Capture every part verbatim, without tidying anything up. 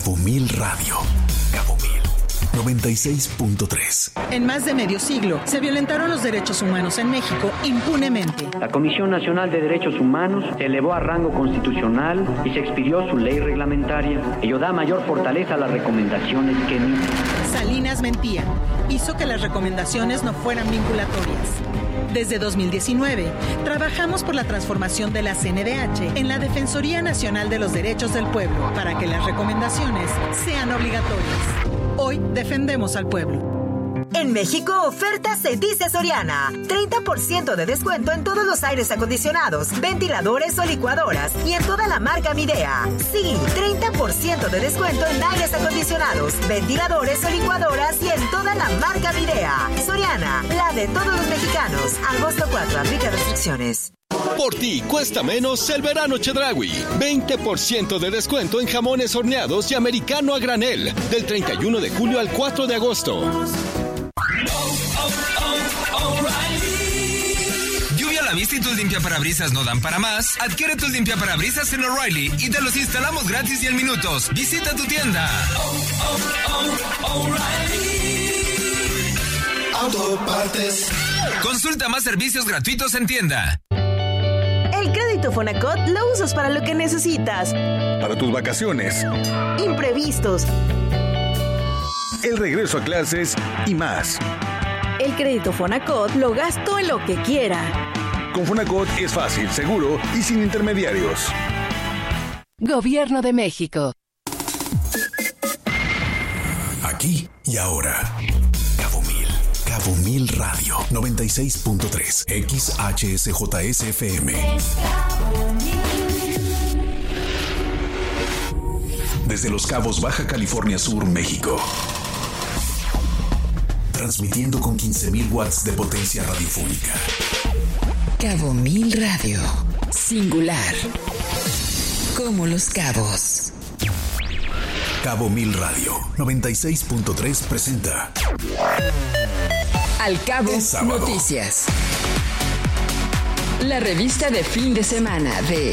Cabo Mil Radio. Cabo Mil noventa y seis punto tres. En más de medio siglo se violentaron los derechos humanos en México impunemente. La Comisión Nacional de Derechos Humanos se elevó a rango constitucional y se expidió su ley reglamentaria. Ello da mayor fortaleza a las recomendaciones que emite. Salinas mentía. Hizo que las recomendaciones no fueran vinculatorias. Desde dos mil diecinueve, trabajamos por la transformación de la C N D H en la Defensoría Nacional de los Derechos del Pueblo para que las recomendaciones sean obligatorias. Hoy defendemos al pueblo. En México, oferta se dice Soriana. treinta por ciento de descuento en todos los aires acondicionados, ventiladores o licuadoras y en toda la marca Midea. Sí, treinta por ciento de descuento en aires acondicionados, ventiladores o licuadoras y en toda la marca Midea. Soriana, la de todos los mexicanos. Agosto cuatro, aplica restricciones. Por ti cuesta menos el verano Chedraui. veinte por ciento de descuento en jamones horneados y americano a granel. Del treinta y uno de julio al cuatro de agosto. ¿Lluvia a la vista y tus limpiaparabrisas no dan para más? Adquiere tus limpiaparabrisas en O'Reilly y te los instalamos gratis y en minutos. Visita tu tienda. Oh, oh, oh, O'Reilly Auto Partes. Consulta más servicios gratuitos en tienda. El crédito Fonacot lo usas para lo que necesitas. Para tus vacaciones. Imprevistos. El regreso a clases y más. El crédito Fonacot lo gasto en lo que quiera. Con Fonacot es fácil, seguro y sin intermediarios. Gobierno de México. Aquí y ahora. Cabo Mil. Cabo Mil Radio. noventa y seis punto tres. X H S J S F M. Desde Los Cabos, Baja California Sur, México. Transmitiendo con quince mil watts de potencia radiofónica. Cabo Mil Radio. Singular. Como Los Cabos. Cabo Mil Radio. noventa y seis punto tres presenta. Al Cabo Noticias. La revista de fin de semana de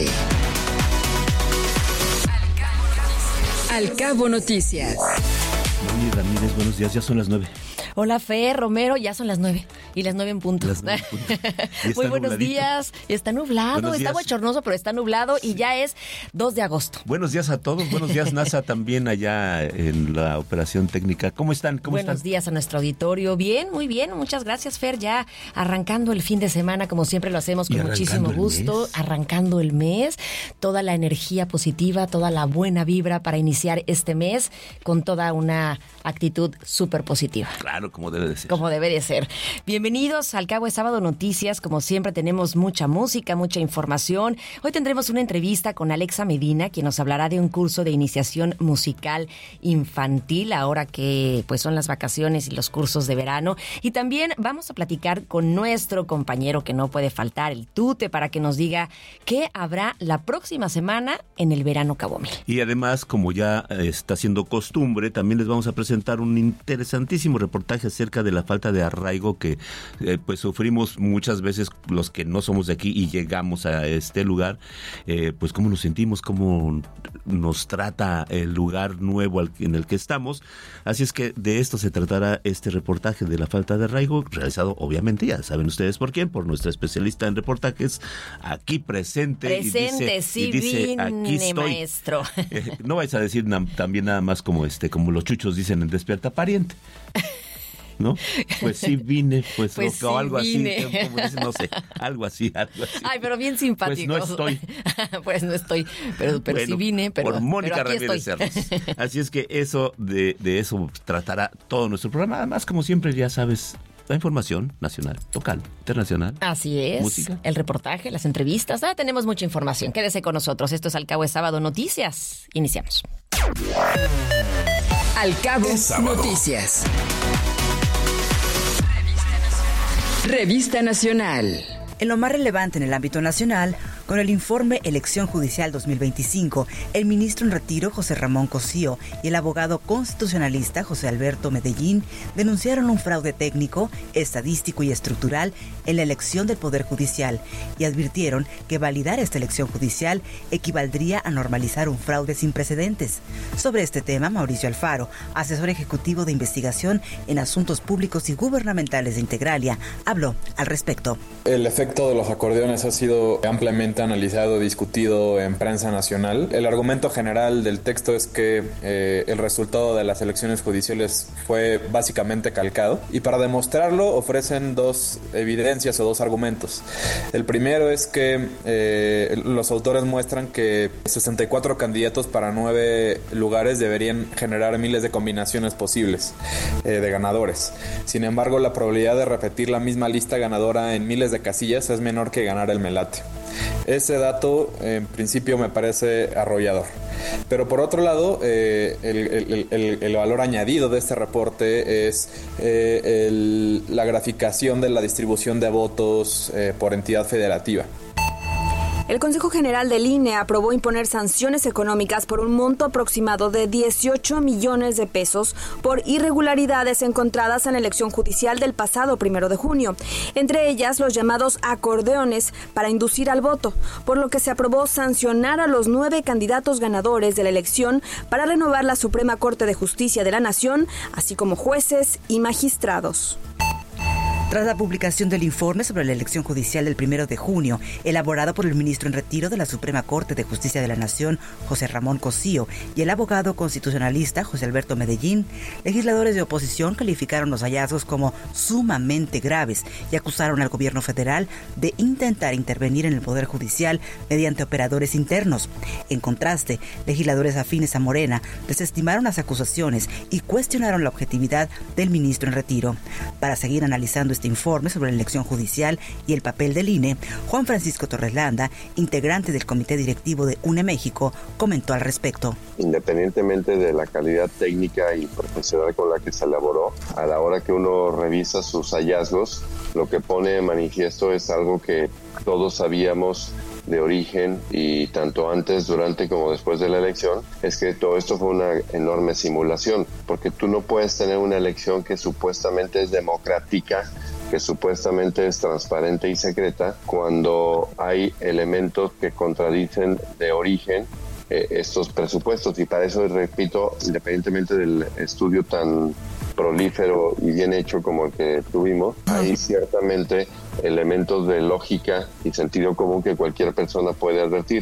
Al Cabo Noticias. Moni Ramírez, buenos días, ya son las nueve. Hola, Fer, Romero, ya son las nueve. Y las nueve en punto. Las nueve en punto. Muy buenos nubladito. días. Está nublado, está bochornoso, pero está nublado y ya es dos de agosto. Buenos días a todos. Buenos días, NASA, también allá en la operación técnica. ¿Cómo están? ¿Cómo buenos están? días a nuestro auditorio. Bien, muy bien. Muchas gracias, Fer. Ya arrancando el fin de semana, como siempre lo hacemos con muchísimo gusto. Mes. Arrancando el mes. Toda la energía positiva, toda la buena vibra para iniciar este mes con toda una actitud súper positiva. Claro, como debe de ser. Como debe de ser. Bienvenidos al Cabo de Sábado Noticias. Como siempre tenemos mucha música, mucha información. Hoy tendremos una entrevista con Alexa Medina, quien nos hablará de un curso de iniciación musical infantil, ahora que pues son las vacaciones y los cursos de verano. Y también vamos a platicar con nuestro compañero que no puede faltar, el Tute, para que nos diga qué habrá la próxima semana en el verano Cabo Mil. Y además, como ya está siendo costumbre, también les vamos a presentar un interesantísimo reportaje acerca de la falta de arraigo que eh, pues sufrimos muchas veces los que no somos de aquí y llegamos a este lugar, eh, pues cómo nos sentimos, cómo nos trata el lugar nuevo al, en el que estamos. Así es que de esto se tratará este reportaje de la falta de arraigo, realizado obviamente, ya saben ustedes por quién, por nuestra especialista en reportajes, aquí presente. Presente, y dice, sí, y dice, vine, aquí estoy. Maestro. Eh, no vais a decir na, también nada más como este, como los chuchos dicen en Despierta Pariente. ¿No? Pues sí vine, pues, pues o, sí o algo vine. así, como dicen, no sé, algo así, algo así. Ay, pero bien simpático. Pues no estoy. Pues no estoy, pero, pero bueno, sí vine, pero por Mónica pero aquí Ramírez estoy. Cerros. Así es que eso, de, de eso tratará todo nuestro programa. Además, como siempre, ya sabes, la información nacional, local, internacional. Así es. Música. El reportaje, las entrevistas. Ah, tenemos mucha información. Quédese con nosotros. Esto es Al Cabo de Sábado Noticias. Iniciamos. Al Cabo Noticias. Revista Nacional. En lo más relevante en el ámbito nacional, Con el informe Elección Judicial dos mil veinticinco, el ministro en retiro José Ramón Cosío y el abogado constitucionalista José Alberto Medellín denunciaron un fraude técnico, estadístico y estructural en la elección del Poder Judicial y advirtieron que validar esta elección judicial equivaldría a normalizar un fraude sin precedentes. Sobre este tema, Mauricio Alfaro, asesor ejecutivo de investigación en asuntos públicos y gubernamentales de Integralia, habló al respecto. El efecto de los acordeones ha sido ampliamente analizado, discutido en prensa nacional. El argumento general del texto es que eh, el resultado de las elecciones judiciales fue básicamente calcado, y para demostrarlo ofrecen dos evidencias o dos argumentos. El primero es que eh, los autores muestran que sesenta y cuatro candidatos para nueve lugares deberían generar miles de combinaciones posibles eh, de ganadores. Sin embargo, la probabilidad de repetir la misma lista ganadora en miles de casillas es menor que ganar el melate. Ese dato, en principio, me parece arrollador. Pero por otro lado, eh, el, el, el, el valor añadido de este reporte es eh, el, la graficación de la distribución de votos eh, por entidad federativa. El Consejo General del I N E aprobó imponer sanciones económicas por un monto aproximado de dieciocho millones de pesos por irregularidades encontradas en la elección judicial del pasado primero de junio, entre ellas los llamados acordeones para inducir al voto, por lo que se aprobó sancionar a los nueve candidatos ganadores de la elección para renovar la Suprema Corte de Justicia de la Nación, así como jueces y magistrados. Tras la publicación del informe sobre la elección judicial del primero de junio, elaborado por el ministro en retiro de la Suprema Corte de Justicia de la Nación, José Ramón Cosío, y el abogado constitucionalista José Alberto Medellín, legisladores de oposición calificaron los hallazgos como sumamente graves y acusaron al gobierno federal de intentar intervenir en el Poder Judicial mediante operadores internos. En contraste, legisladores afines a Morena desestimaron las acusaciones y cuestionaron la objetividad del ministro en retiro. Para seguir analizando este informe sobre la elección judicial y el papel del I N E, Juan Francisco Torres Landa, integrante del Comité Directivo de U N E México, comentó al respecto. Independientemente de la calidad técnica y profesional con la que se elaboró, a la hora que uno revisa sus hallazgos, lo que pone de manifiesto es algo que todos sabíamos de origen, y tanto antes, durante como después de la elección, es que todo esto fue una enorme simulación, porque tú no puedes tener una elección que supuestamente es democrática, que supuestamente es transparente y secreta, cuando hay elementos que contradicen de origen eh, estos presupuestos. Y para eso, repito, independientemente del estudio tan prolífero y bien hecho como el que tuvimos, hay ciertamente elementos de lógica y sentido común que cualquier persona puede advertir.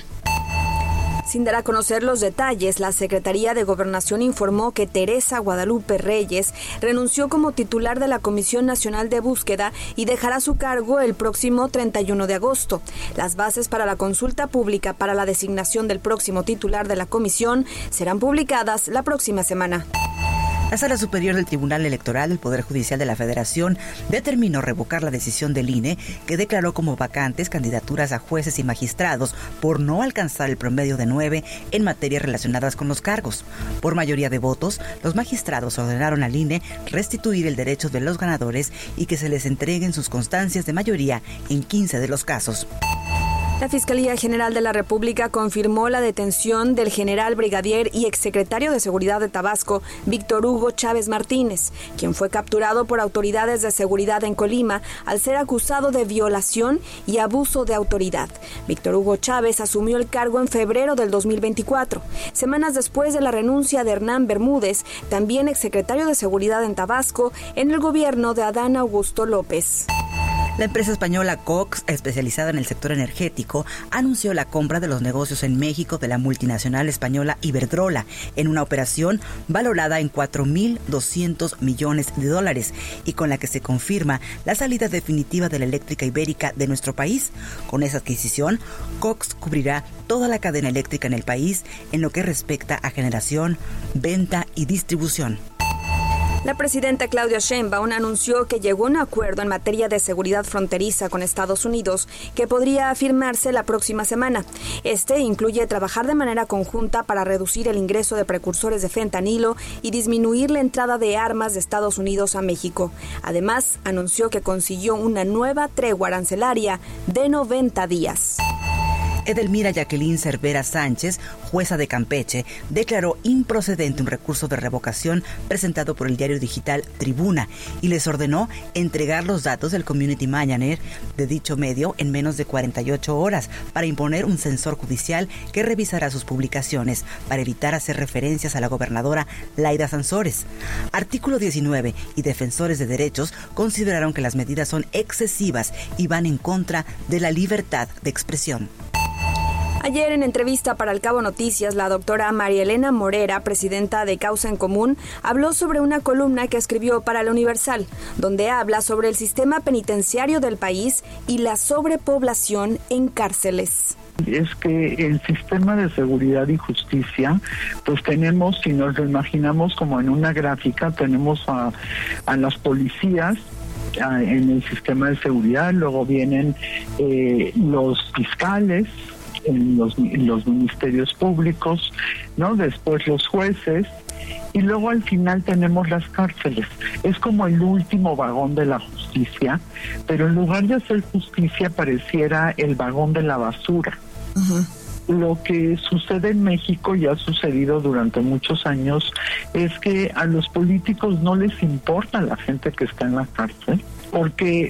Sin dar a conocer los detalles, la Secretaría de Gobernación informó que Teresa Guadalupe Reyes renunció como titular de la Comisión Nacional de Búsqueda y dejará su cargo el próximo treinta y uno de agosto. Las bases para la consulta pública para la designación del próximo titular de la comisión serán publicadas la próxima semana. La Sala Superior del Tribunal Electoral del Poder Judicial de la Federación determinó revocar la decisión del I N E que declaró como vacantes candidaturas a jueces y magistrados por no alcanzar el promedio de nueve en materias relacionadas con los cargos. Por mayoría de votos, los magistrados ordenaron al I N E restituir el derecho de los ganadores y que se les entreguen sus constancias de mayoría en quince de los casos. La Fiscalía General de la República confirmó la detención del general brigadier y exsecretario de Seguridad de Tabasco, Víctor Hugo Chávez Martínez, quien fue capturado por autoridades de seguridad en Colima al ser acusado de violación y abuso de autoridad. Víctor Hugo Chávez asumió el cargo en febrero del dos mil veinticuatro, semanas después de la renuncia de Hernán Bermúdez, también exsecretario de Seguridad en Tabasco, en el gobierno de Adán Augusto López. La empresa española Cox, especializada en el sector energético, anunció la compra de los negocios en México de la multinacional española Iberdrola en una operación valorada en cuatro mil doscientos millones de dólares y con la que se confirma la salida definitiva de la eléctrica ibérica de nuestro país. Con esa adquisición, Cox cubrirá toda la cadena eléctrica en el país en lo que respecta a generación, venta y distribución. La presidenta Claudia Sheinbaum anunció que llegó a un acuerdo en materia de seguridad fronteriza con Estados Unidos que podría firmarse la próxima semana. Este incluye trabajar de manera conjunta para reducir el ingreso de precursores de fentanilo y disminuir la entrada de armas de Estados Unidos a México. Además, anunció que consiguió una nueva tregua arancelaria de noventa días. Edelmira Jacqueline Cervera Sánchez, jueza de Campeche, declaró improcedente un recurso de revocación presentado por el diario digital Tribuna y les ordenó entregar los datos del community manager de dicho medio en menos de cuarenta y ocho horas para imponer un censor judicial que revisará sus publicaciones para evitar hacer referencias a la gobernadora Laida Sansores. Artículo diecinueve y defensores de derechos consideraron que las medidas son excesivas y van en contra de la libertad de expresión. Ayer, en entrevista para El Cabo Noticias, la doctora María Elena Morera, presidenta de Causa en Común, habló sobre una columna que escribió para El Universal, donde habla sobre el sistema penitenciario del país y la sobrepoblación en cárceles. Es que el sistema de seguridad y justicia, pues tenemos, si nos lo imaginamos como en una gráfica, tenemos a, a las policías a, en el sistema de seguridad, luego vienen eh, los fiscales, en los, los ministerios públicos, ¿no? Después los jueces, y luego al final tenemos las cárceles. Es como el último vagón de la justicia, pero en lugar de hacer justicia pareciera el vagón de la basura. Uh-huh. Lo que sucede en México y ha sucedido durante muchos años es que a los políticos no les importa la gente que está en la cárcel, porque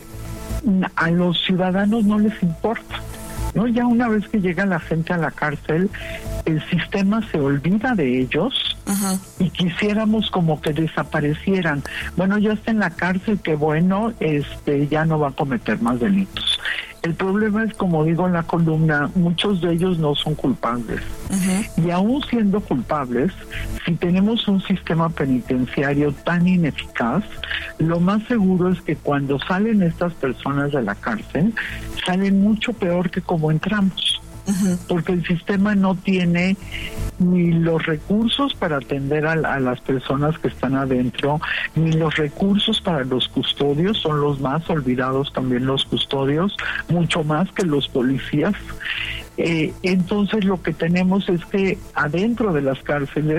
a los ciudadanos no les importa. ¿No? Ya una vez que llega la gente a la cárcel, el sistema se olvida de ellos. Ajá. Y quisiéramos como que desaparecieran. Bueno, ya está en la cárcel, qué bueno, este, ya no va a cometer más delitos. El problema es, como digo en la columna, muchos de ellos no son culpables. Uh-huh. Y aún siendo culpables, si tenemos un sistema penitenciario tan ineficaz, lo más seguro es que cuando salen estas personas de la cárcel, salen mucho peor que como entramos. Uh-huh. Porque el sistema no tiene ni los recursos para atender a, a las personas que están adentro, ni los recursos para los custodios, son los más olvidados también los custodios, mucho más que los policías. Eh, entonces lo que tenemos es que adentro de las cárceles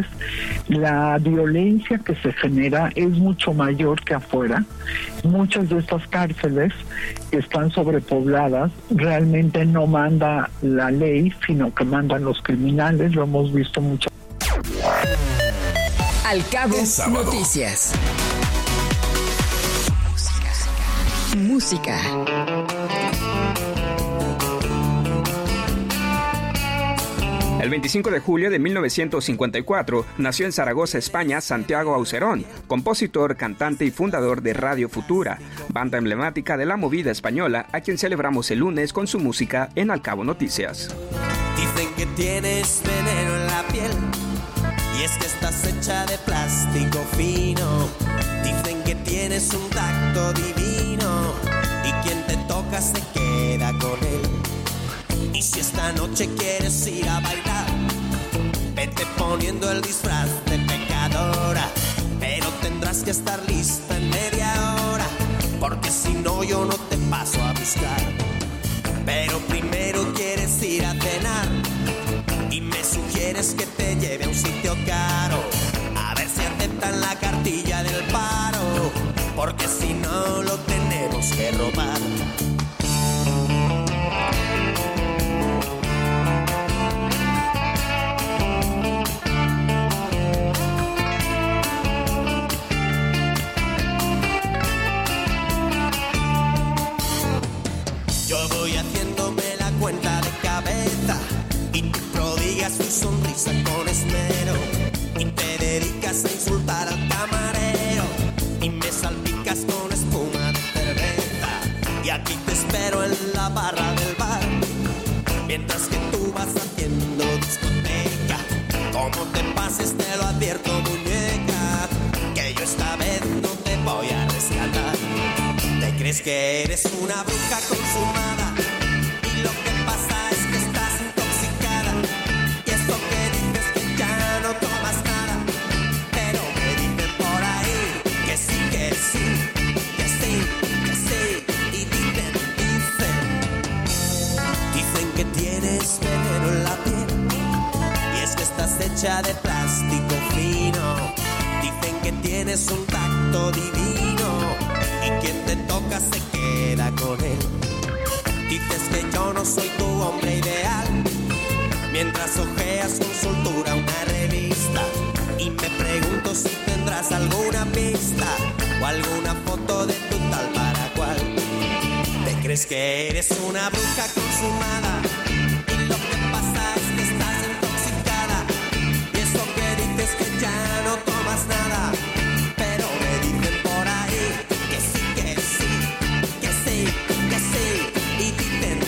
la violencia que se genera es mucho mayor que afuera. Muchas de estas cárceles que están sobrepobladas realmente no manda la ley, sino que mandan los criminales, lo hemos visto mucho. Al Cabo Noticias. Música. El veinticinco de julio de mil novecientos cincuenta y cuatro nació en Zaragoza, España, Santiago Aucerón, compositor, cantante y fundador de Radio Futura, banda emblemática de la movida española, a quien celebramos el lunes con su música en Al Cabo Noticias. Dicen que tienes veneno en la piel y es que estás hecha de plástico fino. Dicen que tienes un tacto divino y quien te toca se queda con él. Y si esta noche quieres ir a bailar, vete poniendo el disfraz de pecadora, pero tendrás que estar lista en media hora, porque si no yo no te paso a buscar. Pero primero quieres ir a cenar y me sugieres que te lleve a un sitio caro, a ver si aceptan la cartilla del paro, porque si no lo tenemos que robar. Cuenta de cabeza y te prodigas tu sonrisa con esmero y te dedicas a insultar al camarero y me salpicas con espuma de cerveza y aquí te espero en la barra del bar mientras que tú vas haciendo discoteca. Como te pases te lo advierto, muñeca, que yo esta vez no te voy a rescatar. Te crees que eres una bruja consumada, lo que pasa es que estás intoxicada y esto que dices que ya no tomas nada, pero me dicen por ahí que sí, que sí, que sí, que sí, y dicen, dicen dicen que tienes veneno en la piel y es que estás hecha de plástico fino. Dicen que tienes un tacto divino y quien te se queda con él. Dices que yo no soy tu hombre ideal, mientras ojeas con soltura una revista. Y me pregunto si tendrás alguna pista o alguna foto de tu tal para cual. Te crees que eres una bruja consumada y lo que pasa es que estás intoxicada. Y eso que dices que ya no tomas nada, pero me dicen por ahí que sí, que sí, que sí, que sí. Y dicen,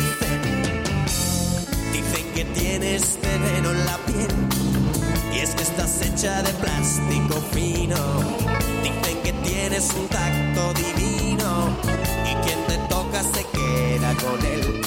dicen, dicen que tienes veneno en la piel. Y es que estás hecha de plástico fino. Dicen que tienes un tacto divino y quien te toca se queda con él.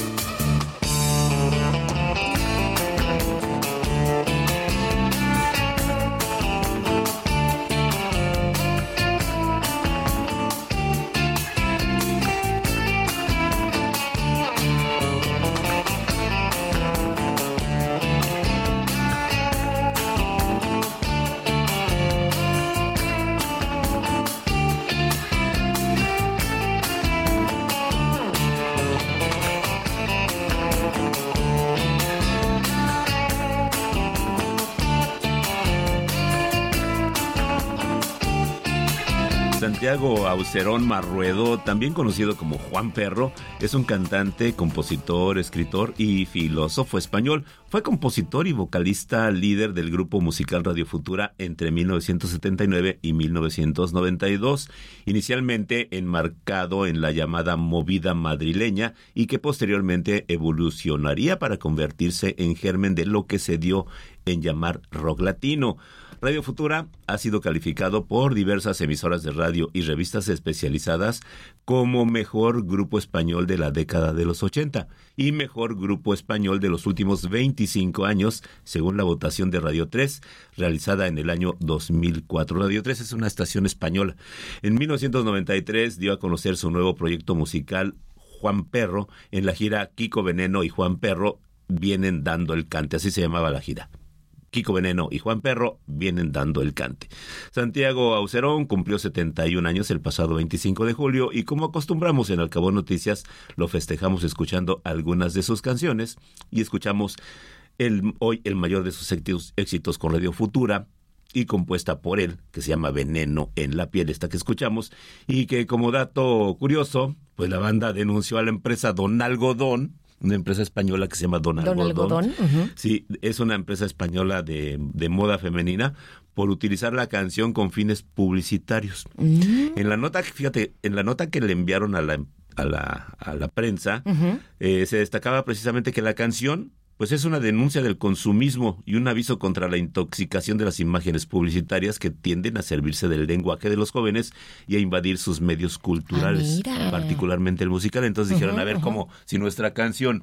Santiago Aucerón Marruedo, también conocido como Juan Perro, es un cantante, compositor, escritor y filósofo español. Fue compositor y vocalista líder del grupo musical Radio Futura entre mil novecientos setenta y nueve y mil novecientos noventa y dos, inicialmente enmarcado en la llamada movida madrileña y que posteriormente evolucionaría para convertirse en germen de lo que se dio en llamar rock latino. Radio Futura ha sido calificado por diversas emisoras de radio y revistas especializadas como mejor grupo español de la década de los ochenta y mejor grupo español de los últimos veinticinco años, según la votación de Radio tres, realizada en el año dos mil cuatro. Radio tres es una estación española. En mil novecientos noventa y tres dio a conocer su nuevo proyecto musical, Juan Perro, en la gira Kiko Veneno y Juan Perro vienen dando el cante. Así se llamaba la gira. Kiko Veneno y Juan Perro vienen dando el cante. Santiago Aucerón cumplió setenta y un años el pasado veinticinco de julio y como acostumbramos en Al Cabo Noticias, lo festejamos escuchando algunas de sus canciones y escuchamos el, hoy el mayor de sus éxitos, éxitos con Radio Futura y compuesta por él, que se llama Veneno en la piel, esta que escuchamos, y que como dato curioso, pues la banda denunció a la empresa Don Algodón, una empresa española que se llama Don Algodón. Don Algodón. Uh-huh. Sí, es una empresa española de, de moda femenina por utilizar la canción con fines publicitarios. Uh-huh. En la nota, fíjate, en la nota que le enviaron a la, a la, a la prensa, uh-huh. eh, se destacaba precisamente que la canción pues es una denuncia del consumismo y un aviso contra la intoxicación de las imágenes publicitarias que tienden a servirse del lenguaje de los jóvenes y a invadir sus medios culturales, ah, particularmente el musical. Entonces uh-huh, dijeron, a ver, uh-huh. ¿cómo? Si nuestra canción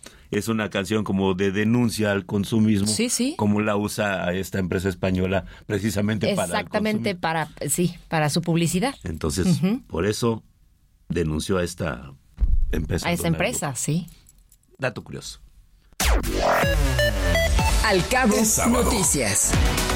es una canción como de denuncia al consumismo, sí, sí. ¿cómo la usa esta empresa española precisamente para Exactamente para, sí, para su publicidad? Entonces, uh-huh. por eso denunció a esta empresa. A esta empresa, sí. Dato curioso. Al Cabo Noticias.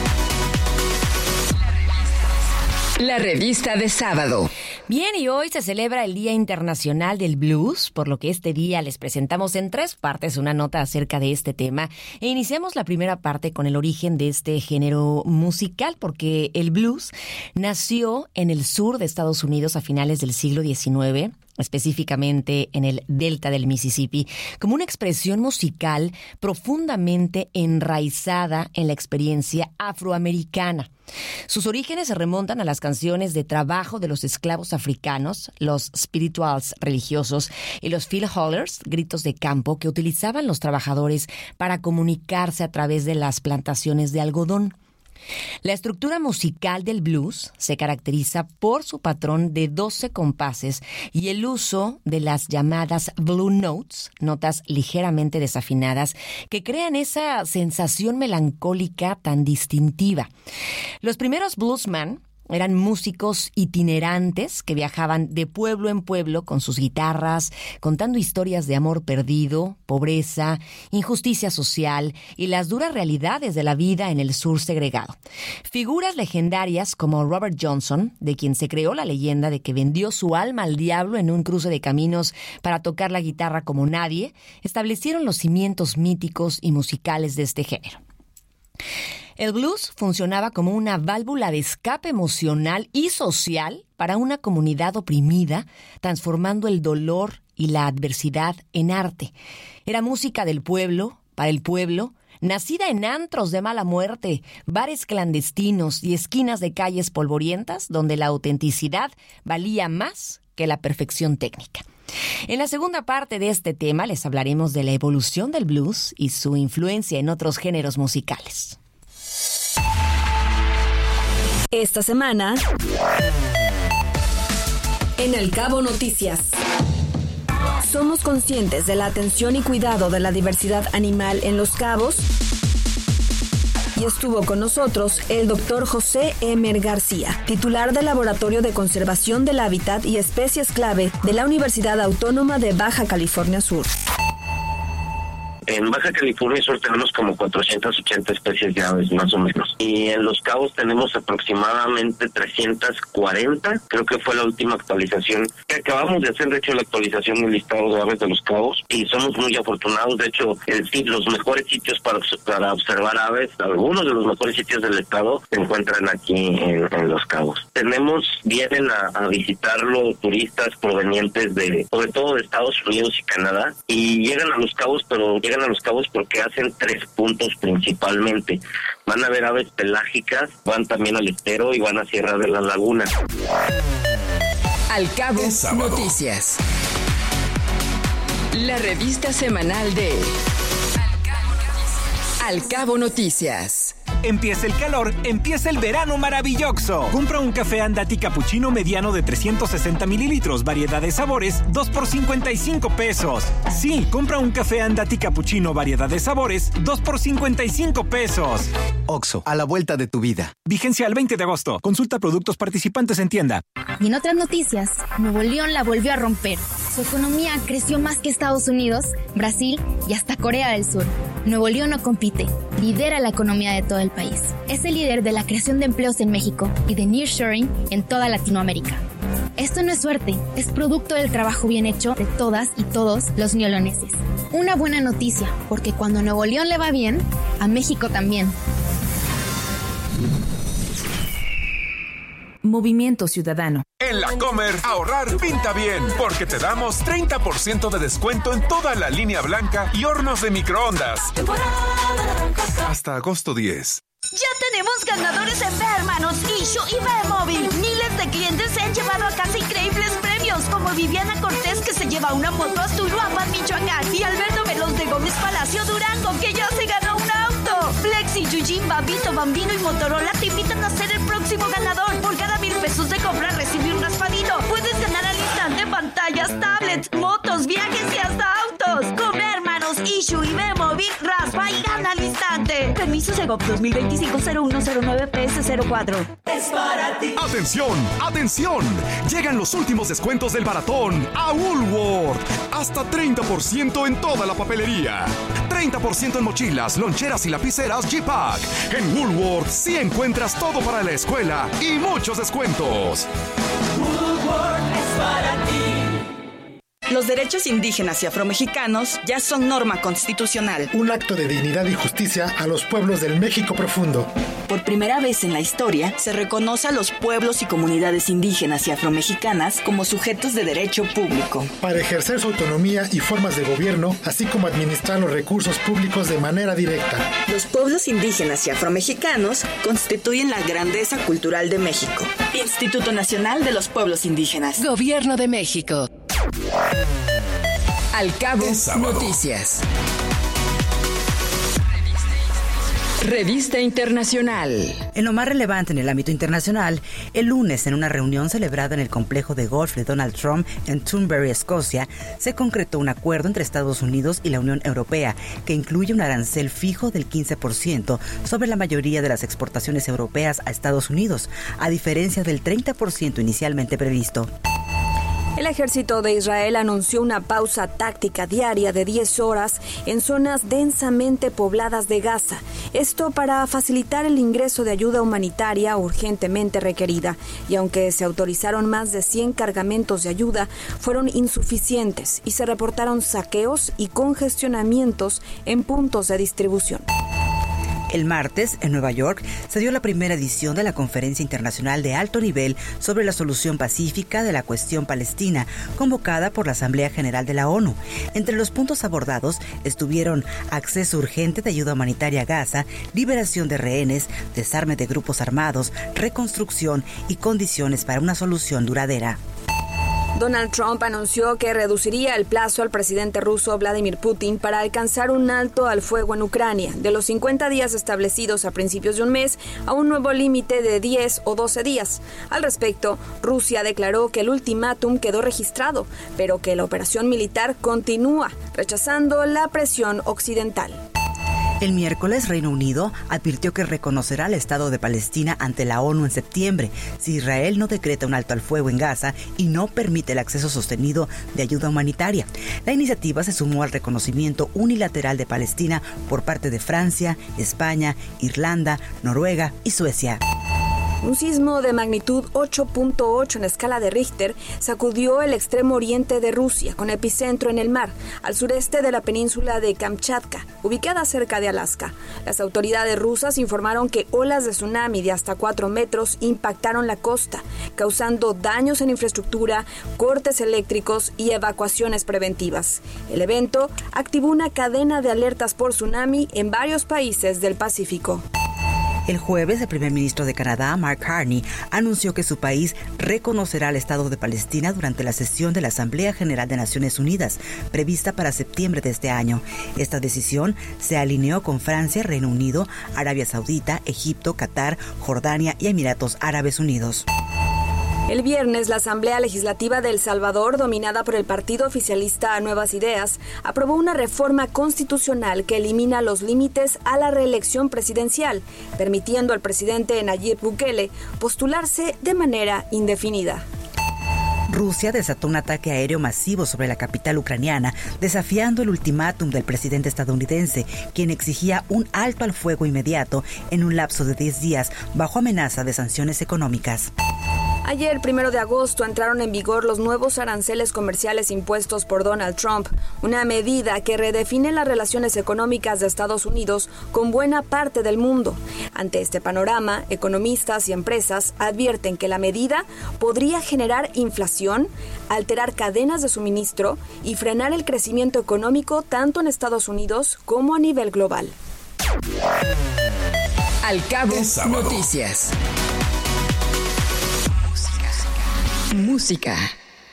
La revista de sábado. Bien, y hoy se celebra el Día Internacional del Blues, por lo que este día les presentamos en tres partes una nota acerca de este tema. E iniciamos la primera parte con el origen de este género musical, porque el blues nació en el sur de Estados Unidos a finales del siglo diecinueve, específicamente en el delta del Mississippi, como una expresión musical profundamente enraizada en la experiencia afroamericana. Sus orígenes se remontan a las canciones de trabajo de los esclavos africanos, los spirituals religiosos y los field hollers, gritos de campo que utilizaban los trabajadores para comunicarse a través de las plantaciones de algodón. La estructura musical del blues se caracteriza por su patrón de doce compases y el uso de las llamadas blue notes, notas ligeramente desafinadas, que crean esa sensación melancólica tan distintiva. Los primeros bluesmen Eran músicos itinerantes que viajaban de pueblo en pueblo con sus guitarras, contando historias de amor perdido, pobreza, injusticia social y las duras realidades de la vida en el sur segregado. Figuras legendarias como Robert Johnson, de quien se creó la leyenda de que vendió su alma al diablo en un cruce de caminos para tocar la guitarra como nadie, establecieron los cimientos míticos y musicales de este género. El blues funcionaba como una válvula de escape emocional y social para una comunidad oprimida, transformando el dolor y la adversidad en arte. Era música del pueblo, para el pueblo, nacida en antros de mala muerte, bares clandestinos y esquinas de calles polvorientas, donde la autenticidad valía más que la perfección técnica. En la segunda parte de este tema les hablaremos de la evolución del blues y su influencia en otros géneros musicales. Esta semana, en El Cabo Noticias. ¿Somos conscientes de la atención y cuidado de la diversidad animal en Los Cabos? Y estuvo con nosotros el doctor José Emer García, titular del Laboratorio de Conservación del Hábitat y Especies Clave de la Universidad Autónoma de Baja California Sur. En Baja California Sur tenemos como cuatrocientas ochenta especies de aves, más o menos. Y en Los Cabos tenemos aproximadamente trescientas cuarenta. Creo que fue la última actualización que acabamos de hacer, de hecho, la actualización del listado de aves de Los Cabos. Y somos muy afortunados. De hecho, el, los mejores sitios para, para observar aves, algunos de los mejores sitios del estado, se encuentran aquí en, en Los Cabos. Tenemos, vienen a, a visitarlo turistas provenientes de, sobre todo de Estados Unidos y Canadá, y llegan a Los Cabos, pero llegan a Los Cabos porque hacen tres puntos principalmente. Van a ver aves pelágicas, van también al estero y van a Sierra de la Laguna. Al Cabo Noticias. La revista semanal de Al Cabo Noticias. Empieza el calor, empieza el verano maravilloso. Compra un café Andati Cappuccino mediano de trescientos sesenta mililitros, variedad de sabores, dos por cincuenta y cinco pesos. Sí, compra un café Andati Cappuccino, variedad de sabores, dos por cincuenta y cinco pesos. Oxxo, a la vuelta de tu vida. Vigencia al veinte de agosto. Consulta productos participantes en tienda. Y en otras noticias, Nuevo León la volvió a romper. Su economía creció más que Estados Unidos, Brasil y hasta Corea del Sur. Nuevo León no compite, lidera la economía de todo el país. Es el líder de la creación de empleos en México y de nearshoring en toda Latinoamérica. Esto no es suerte, es producto del trabajo bien hecho de todas y todos los neoloneses. Una buena noticia, porque cuando a Nuevo León le va bien, a México también. Movimiento Ciudadano. En La Comer, ahorrar pinta bien, porque te damos treinta por ciento de descuento en toda la línea blanca y hornos de microondas. Hasta agosto diez. Ya tenemos ganadores en Ve Hermanos, Ishu y Ve Móvil. Miles de clientes se han llevado a casa increíbles premios, como Viviana Cortés, que se lleva una moto a Tuluapan, Michoacán, y Alberto Veloz de Gómez Palacio, Durango, que ya se ganó un auto. Flexi, Yujin, Babito, Bambino y Motorola te invitan a ser el próximo ganador. Por cada mil pesos de compra recibir un raspadito. Puedes ganar al instante pantallas, tablets, motos, viajes y hasta autos. Con Ve Hermanos, Ishu y Ve Móvil, raspa y gana al instante. Permiso Segov dos mil veinticinco cero uno cero nueve P S cero cuatro. Es para ti. Atención, atención. Llegan los últimos descuentos del baratón a Woolworth. Hasta treinta por ciento en toda la papelería. treinta por ciento en mochilas, loncheras y lapiceras G-Pack. En Woolworth sí encuentras todo para la escuela y muchos descuentos. Woolworth es para ti. Los derechos indígenas y afromexicanos ya son norma constitucional. Un acto de dignidad y justicia a los pueblos del México profundo. Por primera vez en la historia, se reconoce a los pueblos y comunidades indígenas y afromexicanas como sujetos de derecho público. Para ejercer su autonomía y formas de gobierno, así como administrar los recursos públicos de manera directa. Los pueblos indígenas y afromexicanos constituyen la grandeza cultural de México. Instituto Nacional de los Pueblos Indígenas. Gobierno de México. Al Cabo Noticias. Revista Internacional. En lo más relevante en el ámbito internacional, el lunes, en una reunión celebrada en el complejo de golf de Donald Trump en Turnberry, Escocia, se concretó un acuerdo entre Estados Unidos y la Unión Europea que incluye un arancel fijo del quince por ciento sobre la mayoría de las exportaciones europeas a Estados Unidos, a diferencia del treinta por ciento inicialmente previsto. El ejército de Israel anunció una pausa táctica diaria de diez horas en zonas densamente pobladas de Gaza. Esto para facilitar el ingreso de ayuda humanitaria urgentemente requerida. Y aunque se autorizaron más de cien cargamentos de ayuda, fueron insuficientes y se reportaron saqueos y congestionamientos en puntos de distribución. El martes, en Nueva York, se dio la primera edición de la Conferencia Internacional de Alto Nivel sobre la Solución Pacífica de la Cuestión Palestina, convocada por la Asamblea General de la ONU. Entre los puntos abordados estuvieron acceso urgente de ayuda humanitaria a Gaza, liberación de rehenes, desarme de grupos armados, reconstrucción y condiciones para una solución duradera. Donald Trump anunció que reduciría el plazo al presidente ruso Vladimir Putin para alcanzar un alto al fuego en Ucrania, de los cincuenta días establecidos a principios de un mes a un nuevo límite de diez o doce días. Al respecto, Rusia declaró que el ultimátum quedó registrado, pero que la operación militar continúa, rechazando la presión occidental. El miércoles, Reino Unido advirtió que reconocerá al Estado de Palestina ante la ONU en septiembre si Israel no decreta un alto al fuego en Gaza y no permite el acceso sostenido de ayuda humanitaria. La iniciativa se sumó al reconocimiento unilateral de Palestina por parte de Francia, España, Irlanda, Noruega y Suecia. Un sismo de magnitud ocho punto ocho en la escala de Richter sacudió el extremo oriente de Rusia, con epicentro en el mar, al sureste de la península de Kamchatka, ubicada cerca de Alaska. Las autoridades rusas informaron que olas de tsunami de hasta cuatro metros impactaron la costa, causando daños en infraestructura, cortes eléctricos y evacuaciones preventivas. El evento activó una cadena de alertas por tsunami en varios países del Pacífico. El jueves, el primer ministro de Canadá, Mark Carney, anunció que su país reconocerá al Estado de Palestina durante la sesión de la Asamblea General de Naciones Unidas, prevista para septiembre de este año. Esta decisión se alineó con Francia, Reino Unido, Arabia Saudita, Egipto, Qatar, Jordania y Emiratos Árabes Unidos. El viernes, la Asamblea Legislativa de El Salvador, dominada por el partido oficialista Nuevas Ideas, aprobó una reforma constitucional que elimina los límites a la reelección presidencial, permitiendo al presidente Nayib Bukele postularse de manera indefinida. Rusia desató un ataque aéreo masivo sobre la capital ucraniana, desafiando el ultimátum del presidente estadounidense, quien exigía un alto al fuego inmediato en un lapso de diez días bajo amenaza de sanciones económicas. Ayer, primero de agosto, entraron en vigor los nuevos aranceles comerciales impuestos por Donald Trump, una medida que redefine las relaciones económicas de Estados Unidos con buena parte del mundo. Ante este panorama, economistas y empresas advierten que la medida podría generar inflación, alterar cadenas de suministro y frenar el crecimiento económico tanto en Estados Unidos como a nivel global. Al Cabo Noticias. Música.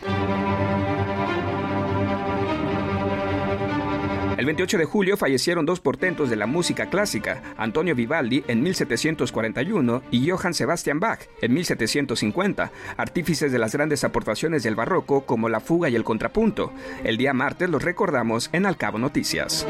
El veintiocho de julio fallecieron dos portentos de la música clásica, Antonio Vivaldi en mil setecientos cuarenta y uno y Johann Sebastian Bach en mil setecientos cincuenta, artífices de las grandes aportaciones del barroco como la fuga y el contrapunto. El día martes los recordamos en Al Cabo Noticias.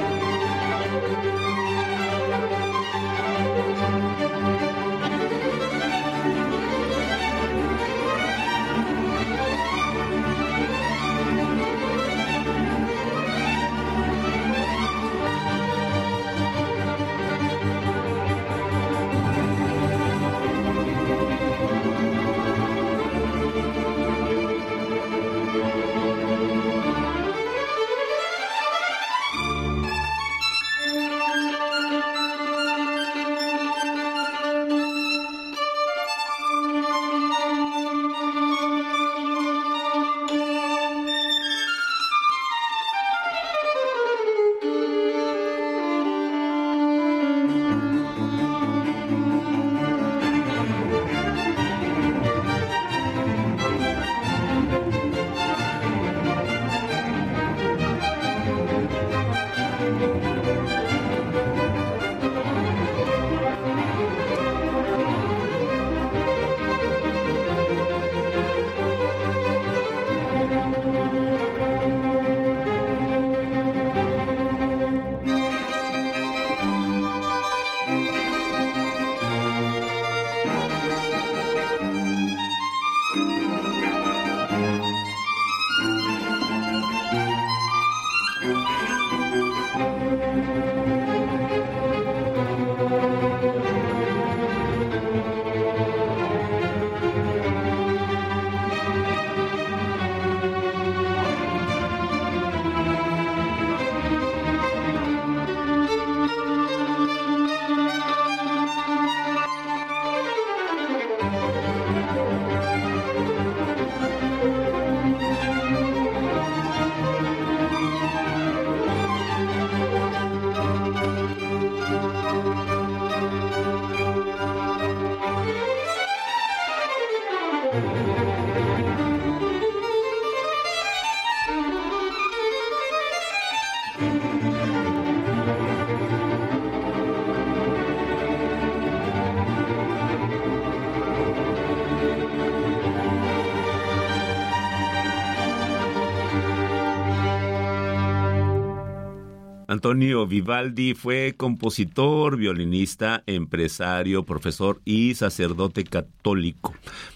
Antonio Vivaldi fue compositor, violinista, empresario, profesor y sacerdote católico,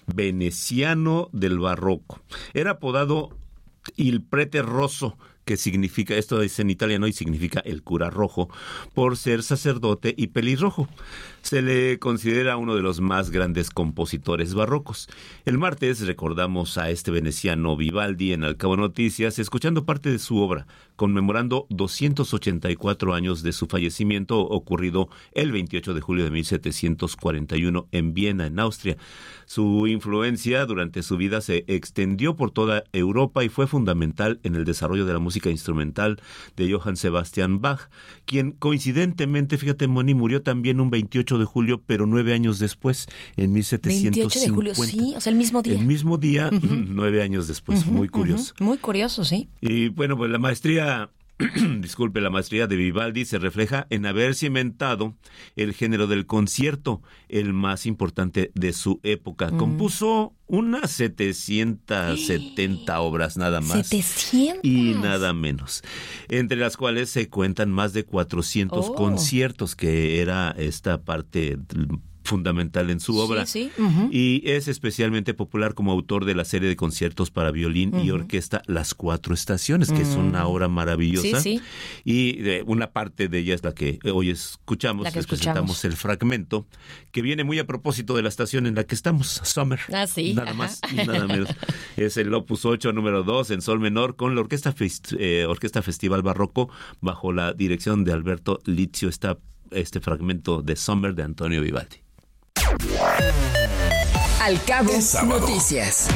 veneciano del barroco. Era apodado Il Prete Rosso, que significa, esto es en italiano y significa el cura rojo, por ser sacerdote y pelirrojo. Se le considera uno de los más grandes compositores barrocos. El martes recordamos a este veneciano Vivaldi en Al Cabo Noticias, escuchando parte de su obra, conmemorando doscientos ochenta y cuatro años de su fallecimiento ocurrido el veintiocho de julio de mil setecientos cuarenta y uno en Viena, en Austria. Su influencia durante su vida se extendió por toda Europa y fue fundamental en el desarrollo de la música instrumental de Johann Sebastian Bach, quien coincidentemente, fíjate, Moni, murió también un veintiocho de julio, pero nueve años después, en mil setecientos cincuenta. veintiocho de julio, sí, o sea, el mismo día. El mismo día, Uh-huh. nueve años después, Uh-huh, muy curioso. Uh-huh. Muy curioso, sí. Y bueno, pues la maestría... Disculpe, la maestría de Vivaldi se refleja en haber cimentado el género del concierto, el más importante de su época. Mm. Compuso unas setecientas setenta obras nada más. ¿setecientas? Y nada menos. Entre las cuales se cuentan más de cuatrocientos oh. conciertos, que era esta parte fundamental en su obra. Sí, sí. Uh-huh. Y es especialmente popular como autor de la serie de conciertos para violín uh-huh. y orquesta Las Cuatro Estaciones, que uh-huh. es una obra maravillosa. Sí, sí. Y eh, una parte de ella es la que hoy escuchamos. La que Les escuchamos. presentamos el fragmento, que viene muy a propósito de la estación en la que estamos, Summer. Ah, sí. Nada Ajá. más y nada menos. Es el Opus ocho, número dos, en sol menor, con la Orquesta, Fest- eh, Orquesta Festival Barroco, bajo la dirección de Alberto Lizio. Está este fragmento de Summer de Antonio Vivaldi. Al Cabo Noticias.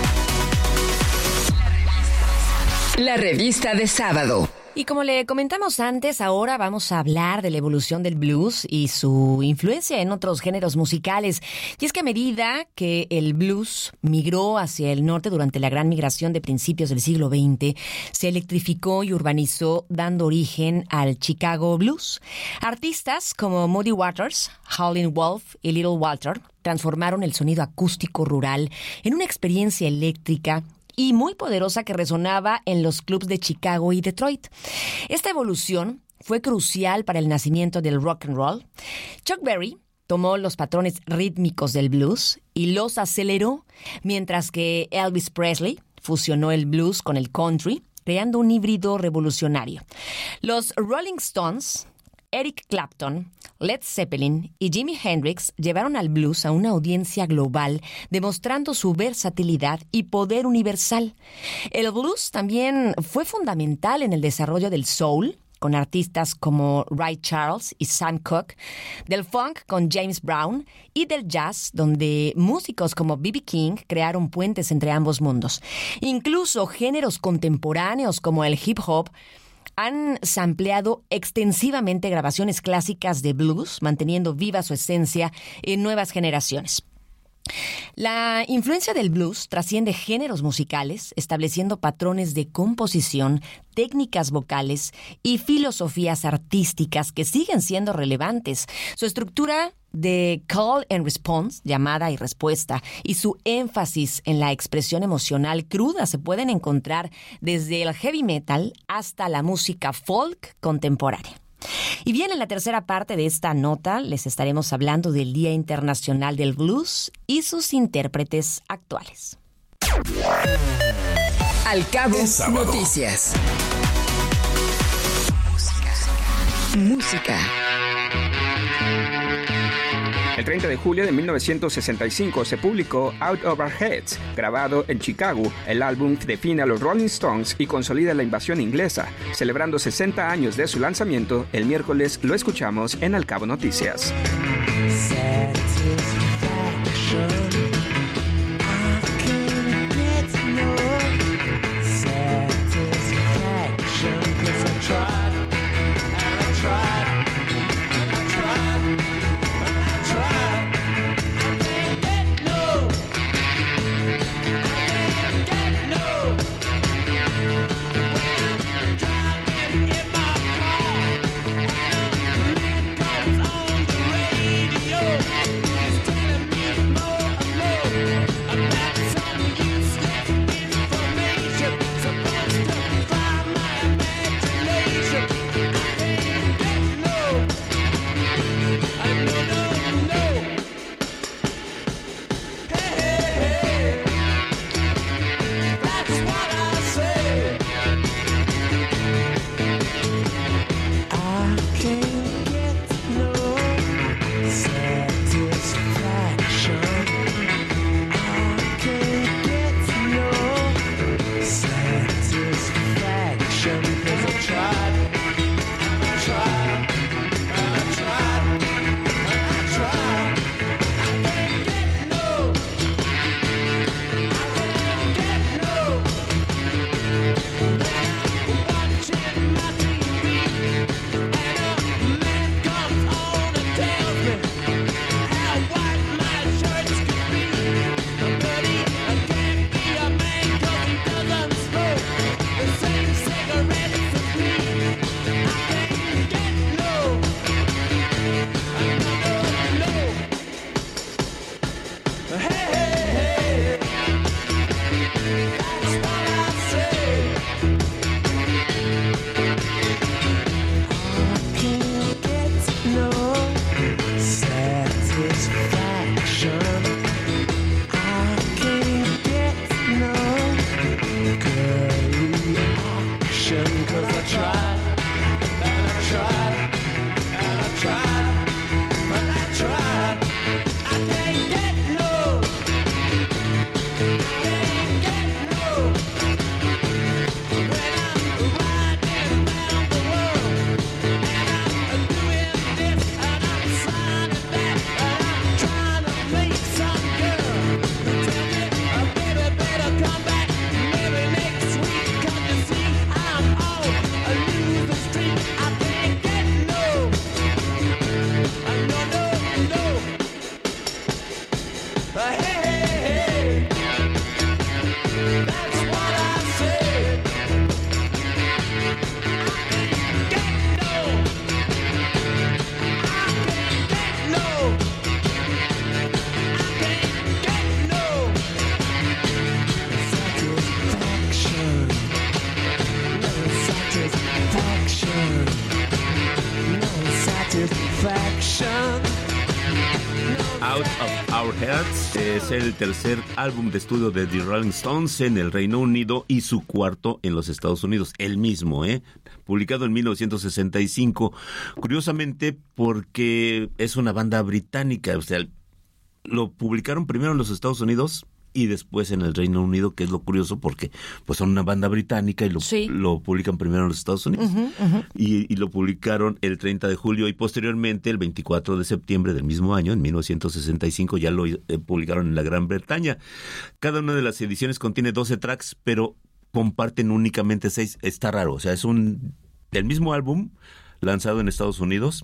La revista de sábado. Y como le comentamos antes, ahora vamos a hablar de la evolución del blues y su influencia en otros géneros musicales. Y es que a medida que el blues migró hacia el norte durante la gran migración de principios del siglo veinte, se electrificó y urbanizó, dando origen al Chicago Blues. Artistas como Muddy Waters, Howlin' Wolf y Little Walter transformaron el sonido acústico rural en una experiencia eléctrica y muy poderosa que resonaba en los clubs de Chicago y Detroit. Esta evolución fue crucial para el nacimiento del rock and roll. Chuck Berry tomó los patrones rítmicos del blues y los aceleró, mientras que Elvis Presley fusionó el blues con el country, creando un híbrido revolucionario. Los Rolling Stones, Eric Clapton, Led Zeppelin y Jimi Hendrix llevaron al blues a una audiencia global, demostrando su versatilidad y poder universal. El blues también fue fundamental en el desarrollo del soul, con artistas como Ray Charles y Sam Cooke, del funk con James Brown y del jazz, donde músicos como B B King crearon puentes entre ambos mundos. Incluso géneros contemporáneos como el hip hop han sampleado extensivamente grabaciones clásicas de blues, manteniendo viva su esencia en nuevas generaciones. La influencia del blues trasciende géneros musicales, estableciendo patrones de composición, técnicas vocales y filosofías artísticas que siguen siendo relevantes. Su estructura de call and response, llamada y respuesta, y su énfasis en la expresión emocional cruda se pueden encontrar desde el heavy metal hasta la música folk contemporánea. Y bien, en la tercera parte de esta nota les estaremos hablando del Día Internacional del Blues y sus intérpretes actuales. Al Cabo Noticias. Música. El treinta de julio de mil novecientos sesenta y cinco se publicó Out of Our Heads, grabado en Chicago. El álbum define a los Rolling Stones y consolida la invasión inglesa. Celebrando sesenta años de su lanzamiento, el miércoles lo escuchamos en Al Cabo Noticias. Hearts es el tercer álbum de estudio de The Rolling Stones en el Reino Unido y su cuarto en los Estados Unidos, el mismo, ¿eh? Publicado en mil novecientos sesenta y cinco. Curiosamente, porque es una banda británica, o sea, lo publicaron primero en los Estados Unidos y después en el Reino Unido, que es lo curioso porque pues son una banda británica y lo, sí. lo publican primero en los Estados Unidos. Uh-huh, uh-huh. Y, y lo publicaron el treinta de julio y posteriormente el veinticuatro de septiembre del mismo año, en mil novecientos sesenta y cinco, ya lo eh, publicaron en la Gran Bretaña. Cada una de las ediciones contiene doce tracks, pero comparten únicamente seis. Está raro, o sea, es un el mismo álbum lanzado en Estados Unidos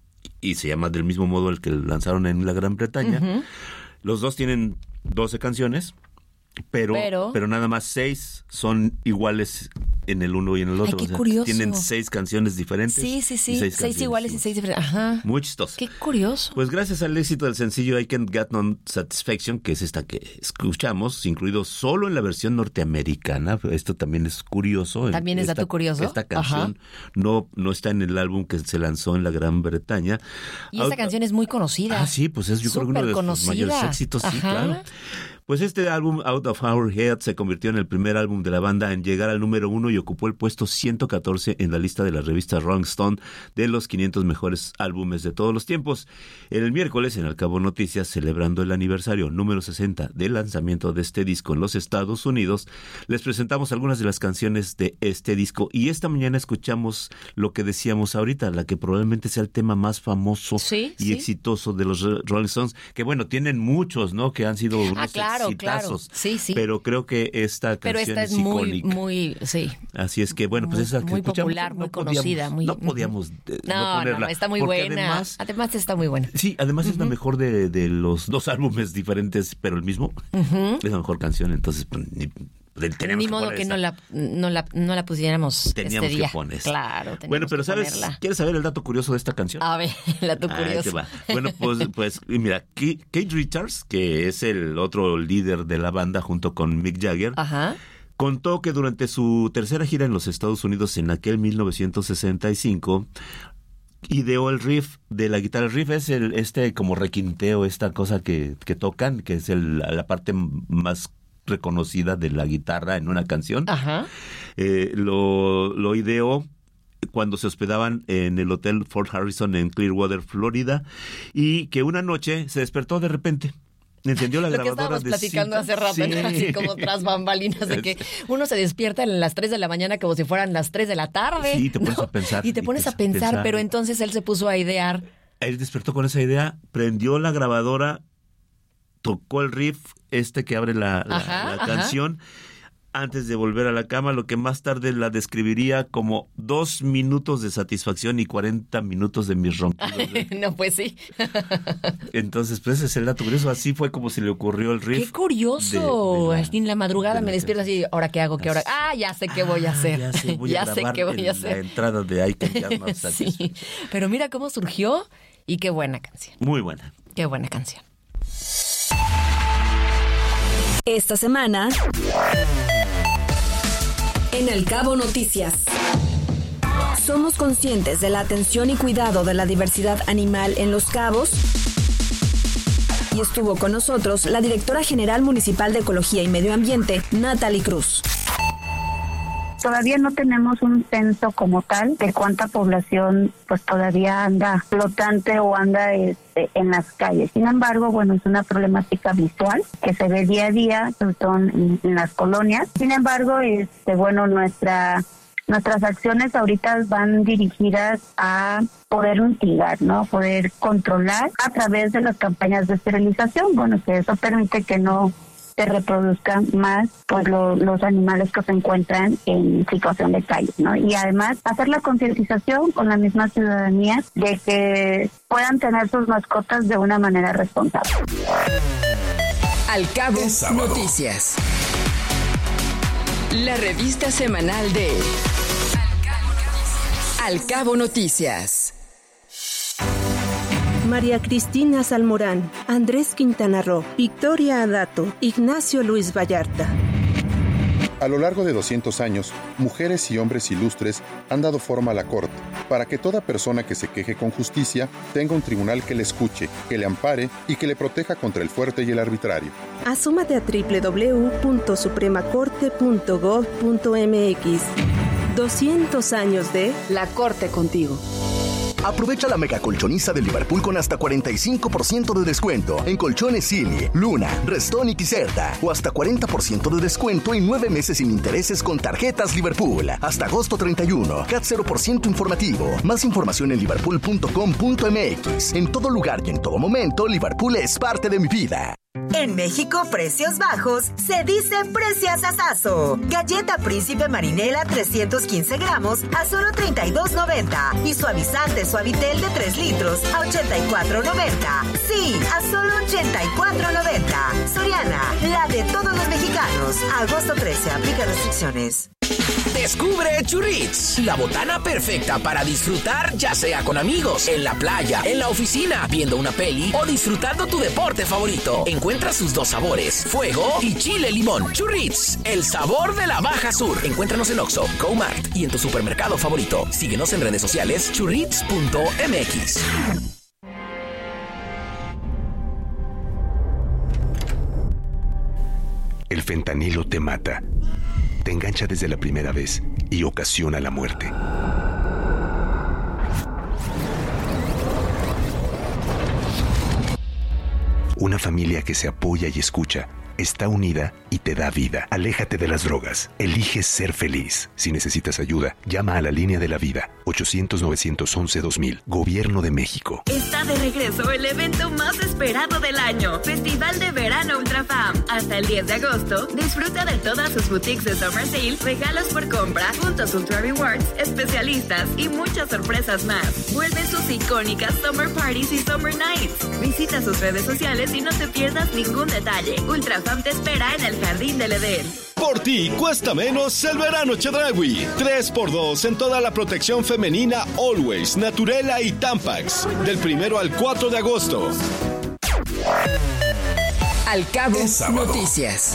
y se llama del mismo modo el que lanzaron en la Gran Bretaña. Uh-huh. Los dos tienen doce canciones, pero, pero pero nada más seis son iguales en el uno y en el otro. Ay, qué o sea, curioso. Tienen seis canciones diferentes. Sí, sí, sí. Seis, seis iguales y seis diferentes. Ajá. Muy chistoso. Qué curioso. Pues gracias al éxito del sencillo I Can't Get No Satisfaction, que es esta que escuchamos, incluido solo en la versión norteamericana. Esto también es curioso. También es esta, dato curioso. Esta canción no, no está en el álbum que se lanzó en la Gran Bretaña. Y esta ah, canción es muy conocida. Ah, sí, pues es yo Súper creo que uno de conocida. sus mayores éxitos. Ajá. Sí, claro. Pues este álbum, Out of Our Heads, se convirtió en el primer álbum de la banda en llegar al número uno y ocupó el puesto ciento catorce en la lista de la revista Rolling Stone de los quinientos mejores álbumes de todos los tiempos. El miércoles, en Al Cabo Noticias, celebrando el aniversario número sesenta del lanzamiento de este disco en los Estados Unidos, les presentamos algunas de las canciones de este disco y esta mañana escuchamos lo que decíamos ahorita, la que probablemente sea el tema más famoso ¿Sí? y ¿Sí? exitoso de los Rolling Stones, que bueno, tienen muchos, ¿no? Que han sido unos ah, claro. Claro, claro. Sí, sí. Pero creo que esta canción Pero esta es, es muy, icónica. muy, sí. Así es que, bueno, pues esa que muy escuchamos, popular, no muy podíamos, conocida. Muy, no podíamos eh, no, no ponerla. No, está muy buena. Además, además está muy buena. Sí, además uh-huh. es la mejor de, de los dos álbumes diferentes, pero el mismo. Uh-huh. Es la mejor canción, entonces pues, ni... Ni que modo que no la, no, la, no la pusiéramos teníamos este día. que poner. Claro, bueno, pero ¿sabes? Ponerla. ¿Quieres saber el dato curioso de esta canción? A ver, el dato curioso. Va. Bueno, pues, pues mira, Keith Richards, que es el otro líder de la banda junto con Mick Jagger, Ajá. contó que durante su tercera gira en los Estados Unidos en aquel mil novecientos sesenta y cinco... ideó el riff de la guitarra. El riff es el este como requinteo, esta cosa que, que tocan, que es el, la parte más reconocida de la guitarra en una canción. Ajá. Eh, lo, lo ideó cuando se hospedaban en el Hotel Fort Harrison en Clearwater, Florida, y que una noche se despertó de repente. Encendió la Lo grabadora que estábamos de platicando cinta. hace rato, Sí. ¿no? Así como tras bambalinas, de que uno se despierta a las tres de la mañana como si fueran las tres de la tarde. Sí, te pones ¿no? a pensar. Y te pones y a pensar, pensar, pero entonces él se puso a idear. Él despertó con esa idea, prendió la grabadora, tocó el riff este que abre la, la, ajá, la canción antes de volver a la cama, lo que más tarde la describiría como dos minutos de satisfacción y cuarenta minutos de mis ronquidos. No, pues sí. Entonces, pues ese es el dato curioso. Así fue como se le ocurrió el riff. ¡Qué curioso! De, de la, en la madrugada me despierto así, ¿ahora qué hago? ¿Qué hora? Ah, ya sé qué voy a hacer. Ah, ya sé, voy ya a sé qué voy a hacer. La entrada de I Can't Get No Satisfaction. Sí, pero mira cómo surgió y qué buena canción. Muy buena. Qué buena canción. Esta semana en Al Cabo Noticias. ¿Somos conscientes de la atención y cuidado de la diversidad animal en Los Cabos? Y estuvo con nosotros la directora general municipal de Ecología y Medio Ambiente, Natalie Cruz. Todavía no tenemos un censo como tal de cuánta población pues todavía anda flotante o anda este, en las calles. Sin embargo, bueno, es una problemática visual que se ve día a día, sobre todo en, en las colonias. Sin embargo, este, bueno, nuestra nuestras acciones ahorita van dirigidas a poder mitigar, ¿no? Poder controlar a través de las campañas de esterilización. Bueno, que eso permite que no se reproduzcan más pues lo, los animales que se encuentran en situación de calle, ¿no? Y además hacer la concientización con la misma ciudadanía de que puedan tener sus mascotas de una manera responsable. Al Cabo Noticias. La revista semanal de Al Cabo Noticias. María Cristina Salmorán, Andrés Quintana Roo, Victoria Adato, Ignacio Luis Vallarta. A lo largo de doscientos años, mujeres y hombres ilustres han dado forma a la Corte, para que toda persona que se queje con justicia tenga un tribunal que le escuche, que le ampare y que le proteja contra el fuerte y el arbitrario. Asómate a doble u doble u doble u punto suprema corte punto gov punto eme equis. doscientos años de La Corte contigo. Aprovecha la mega colchoniza de Liverpool con hasta cuarenta y cinco por ciento de descuento en colchones Silly, Luna, Restón y Tiserta. O hasta cuarenta por ciento de descuento en nueve meses sin intereses con tarjetas Liverpool. Hasta agosto treinta y uno. C A T cero por ciento informativo. Más información en liverpool punto com punto eme equis. En todo lugar y en todo momento, Liverpool es parte de mi vida. En México, precios bajos se dice preciasasazo. Galleta Príncipe Marinela trescientos quince gramos a solo treinta y dos noventa. Y suavizante Suavitel de tres litros a ochenta y cuatro noventa. Sí, a solo ochenta y cuatro noventa. Soriana, la de todos los mexicanos. Agosto trece, aplica restricciones. Descubre Churrits, la botana perfecta para disfrutar, ya sea con amigos, en la playa, en la oficina, viendo una peli o disfrutando tu deporte favorito. Encuentra sus dos sabores, fuego y chile limón. Churrits, el sabor de la Baja Sur. Encuéntranos en Oxxo, GoMart y en tu supermercado favorito. Síguenos en redes sociales churrits punto eme equis. El fentanilo te mata. Te engancha desde la primera vez y ocasiona la muerte. Una familia que se apoya y escucha está unida y te da vida. Aléjate de las drogas. Elige ser feliz. Si necesitas ayuda, llama a la línea de la vida. ochocientos, novecientos once, dos mil. Gobierno de México. Está de regreso el evento más esperado del año. Festival de Verano Ultrafam. Hasta el diez de agosto, disfruta de todas sus boutiques de Summer Sale, regalos por compra, puntos Ultra Rewards, especialistas y muchas sorpresas más. Vuelve sus icónicas Summer Parties y Summer Nights. Visita sus redes sociales y no te pierdas ningún detalle. Ultrafam te espera en el Jardín del Edén. Por ti cuesta menos el verano Chedraui. tres por dos en toda la protección femenina Always, Naturela y Tampax. Del primero al cuatro de agosto. Al Cabo Noticias.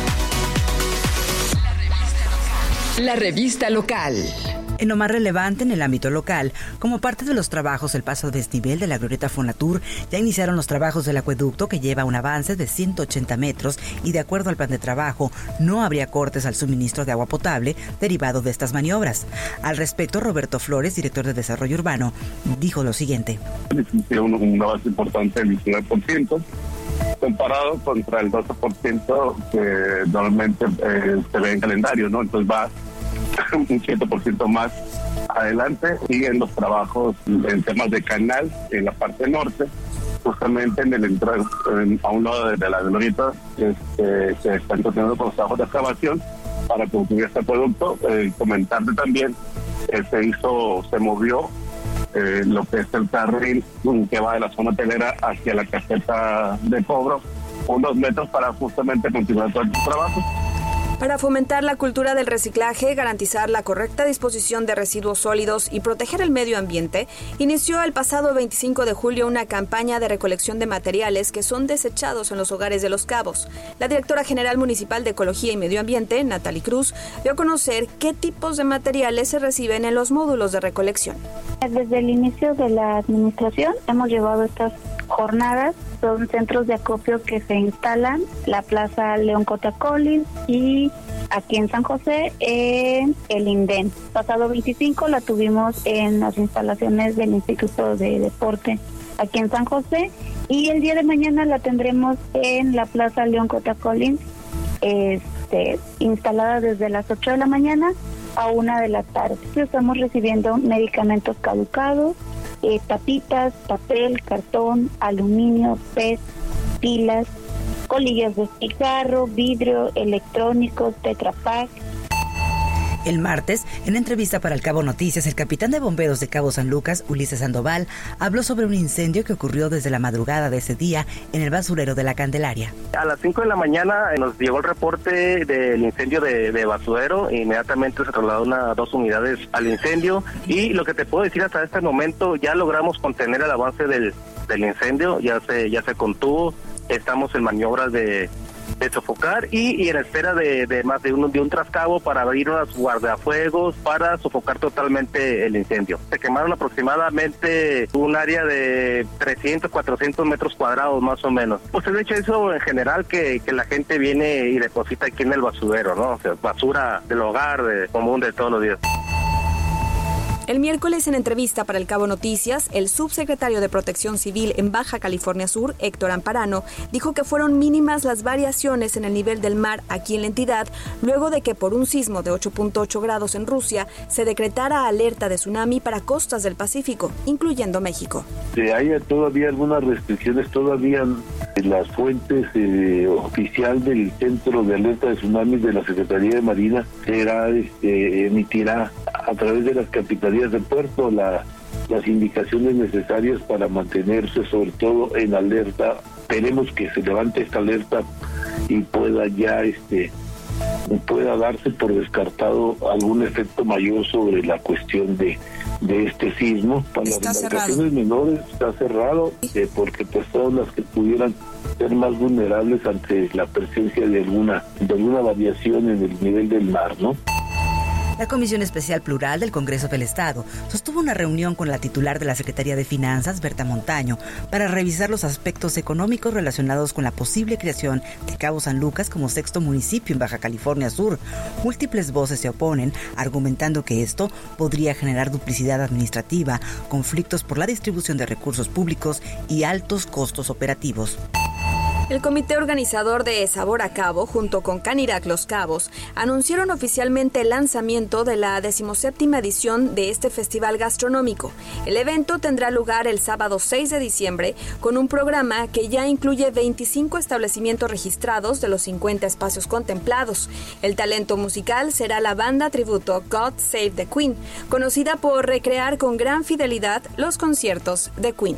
La revista local. En lo más relevante en el ámbito local, como parte de los trabajos del paso a desnivel de la glorieta Fonatur, ya iniciaron los trabajos del acueducto que lleva un avance de ciento ochenta metros y de acuerdo al plan de trabajo, no habría cortes al suministro de agua potable derivado de estas maniobras. Al respecto, Roberto Flores, director de Desarrollo Urbano, dijo lo siguiente. Un, un avance importante del veintinueve por ciento. Comparado contra el doce por ciento que normalmente eh, se ve en calendario, ¿no? Entonces va un siete por ciento más adelante. Siguen los trabajos en temas de canal en la parte norte, justamente en el entrar a un lado de, de la glorieta este, se están continuando con los trabajos de excavación para concluir este producto. Eh, comentarte también que se hizo, se movió eh, lo que es el carril que va de la zona hotelera hacia la caseta de cobro, unos metros para justamente continuar todo el trabajo. Para fomentar la cultura del reciclaje, garantizar la correcta disposición de residuos sólidos y proteger el medio ambiente, inició el pasado veinticinco de julio una campaña de recolección de materiales que son desechados en los hogares de Los Cabos. La directora general municipal de Ecología y Medio Ambiente, Natalie Cruz, dio a conocer qué tipos de materiales se reciben en los módulos de recolección. Desde el inicio de la administración hemos llevado estas jornadas. Son centros de acopio que se instalan, la Plaza León Cotacolin y aquí en San José, en el INDEN. Pasado veinticinco la tuvimos en las instalaciones del Instituto de Deporte aquí en San José y el día de mañana la tendremos en la Plaza León Cotacolin, este, instalada desde las ocho de la mañana a una de la tarde. Estamos recibiendo medicamentos caducados, Eh, tapitas, papel, cartón, aluminio, P E T, pilas, colillas de cigarro, vidrio, electrónicos, Tetra Pak. El martes, en entrevista para El Cabo Noticias, el capitán de bomberos de Cabo San Lucas, Ulises Sandoval, habló sobre un incendio que ocurrió desde la madrugada de ese día en el basurero de la Candelaria. A las cinco de la mañana nos llegó el reporte del incendio de, de basurero. Inmediatamente se trasladaron a dos unidades al incendio y lo que te puedo decir hasta este momento, ya logramos contener el avance del, del incendio, ya se, ya se contuvo. Estamos en maniobras de de sofocar y, y en espera de, de más de un, de un trascabo para abrir unos guardafuegos para sofocar totalmente el incendio. Se quemaron aproximadamente un área de trescientos, cuatrocientos metros cuadrados más o menos. Pues el hecho eso en general que, que la gente viene y deposita aquí en el basurero, ¿no? O sea, basura del hogar, de, común de todos los días. El miércoles, en entrevista para El Cabo Noticias, el subsecretario de Protección Civil en Baja California Sur, Héctor Amparano, dijo que fueron mínimas las variaciones en el nivel del mar aquí en la entidad, luego de que por un sismo de ocho punto ocho grados en Rusia se decretara alerta de tsunami para costas del Pacífico, incluyendo México. Si hay todavía algunas restricciones, todavía las fuentes eh, oficial del Centro de Alerta de Tsunamis de la Secretaría de Marina será, este, emitirá a través de las capitanías de puerto la, las indicaciones necesarias para mantenerse sobre todo en alerta. Esperemos que se levante esta alerta y pueda ya este pueda darse por descartado algún efecto mayor sobre la cuestión de, de este sismo. Para está las embarcaciones menores está cerrado eh, porque pues todas las que pudieran ser más vulnerables ante la presencia de alguna de alguna variación en el nivel del mar, ¿no? La Comisión Especial Plural del Congreso del Estado sostuvo una reunión con la titular de la Secretaría de Finanzas, Berta Montaño, para revisar los aspectos económicos relacionados con la posible creación de Cabo San Lucas como sexto municipio en Baja California Sur. Múltiples voces se oponen, argumentando que esto podría generar duplicidad administrativa, conflictos por la distribución de recursos públicos y altos costos operativos. El comité organizador de Sabor a Cabo, junto con Canirac Los Cabos, anunciaron oficialmente el lanzamiento de la decimoséptima edición de este festival gastronómico. El evento tendrá lugar el sábado seis de diciembre con un programa que ya incluye veinticinco establecimientos registrados de los cincuenta espacios contemplados. El talento musical será la banda tributo God Save the Queen, conocida por recrear con gran fidelidad los conciertos de Queen.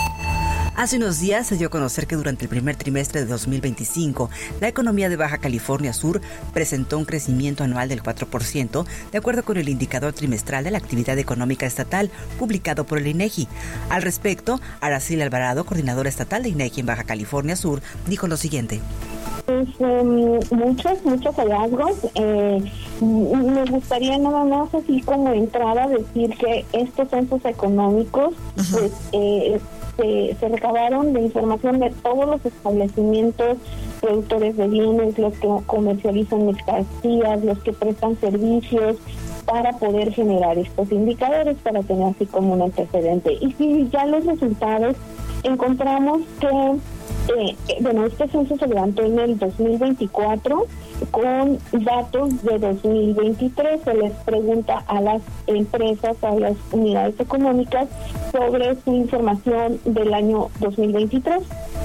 Hace unos días se dio a conocer que durante el primer trimestre de dos mil veinticinco, la economía de Baja California Sur presentó un crecimiento anual del cuatro por ciento, de acuerdo con el indicador trimestral de la actividad económica estatal, publicado por el INEGI. Al respecto, Araceli Alvarado, coordinadora estatal de INEGI en Baja California Sur, dijo lo siguiente. Pues um, muchos, muchos hallazgos. Eh, me gustaría nada más así como entrada decir que estos censos económicos, uh-huh. pues eh, se, se recabaron de información de todos los establecimientos productores de bienes, los que comercializan mercancías, los que prestan servicios, para poder generar estos indicadores, para tener así como un antecedente. Y si ya los resultados encontramos que Eh, bueno, este censo se levantó en el dos mil veinticuatro con datos de dos mil veintitrés. Se les pregunta a las empresas, a las unidades económicas sobre su información del año dos mil veintitrés.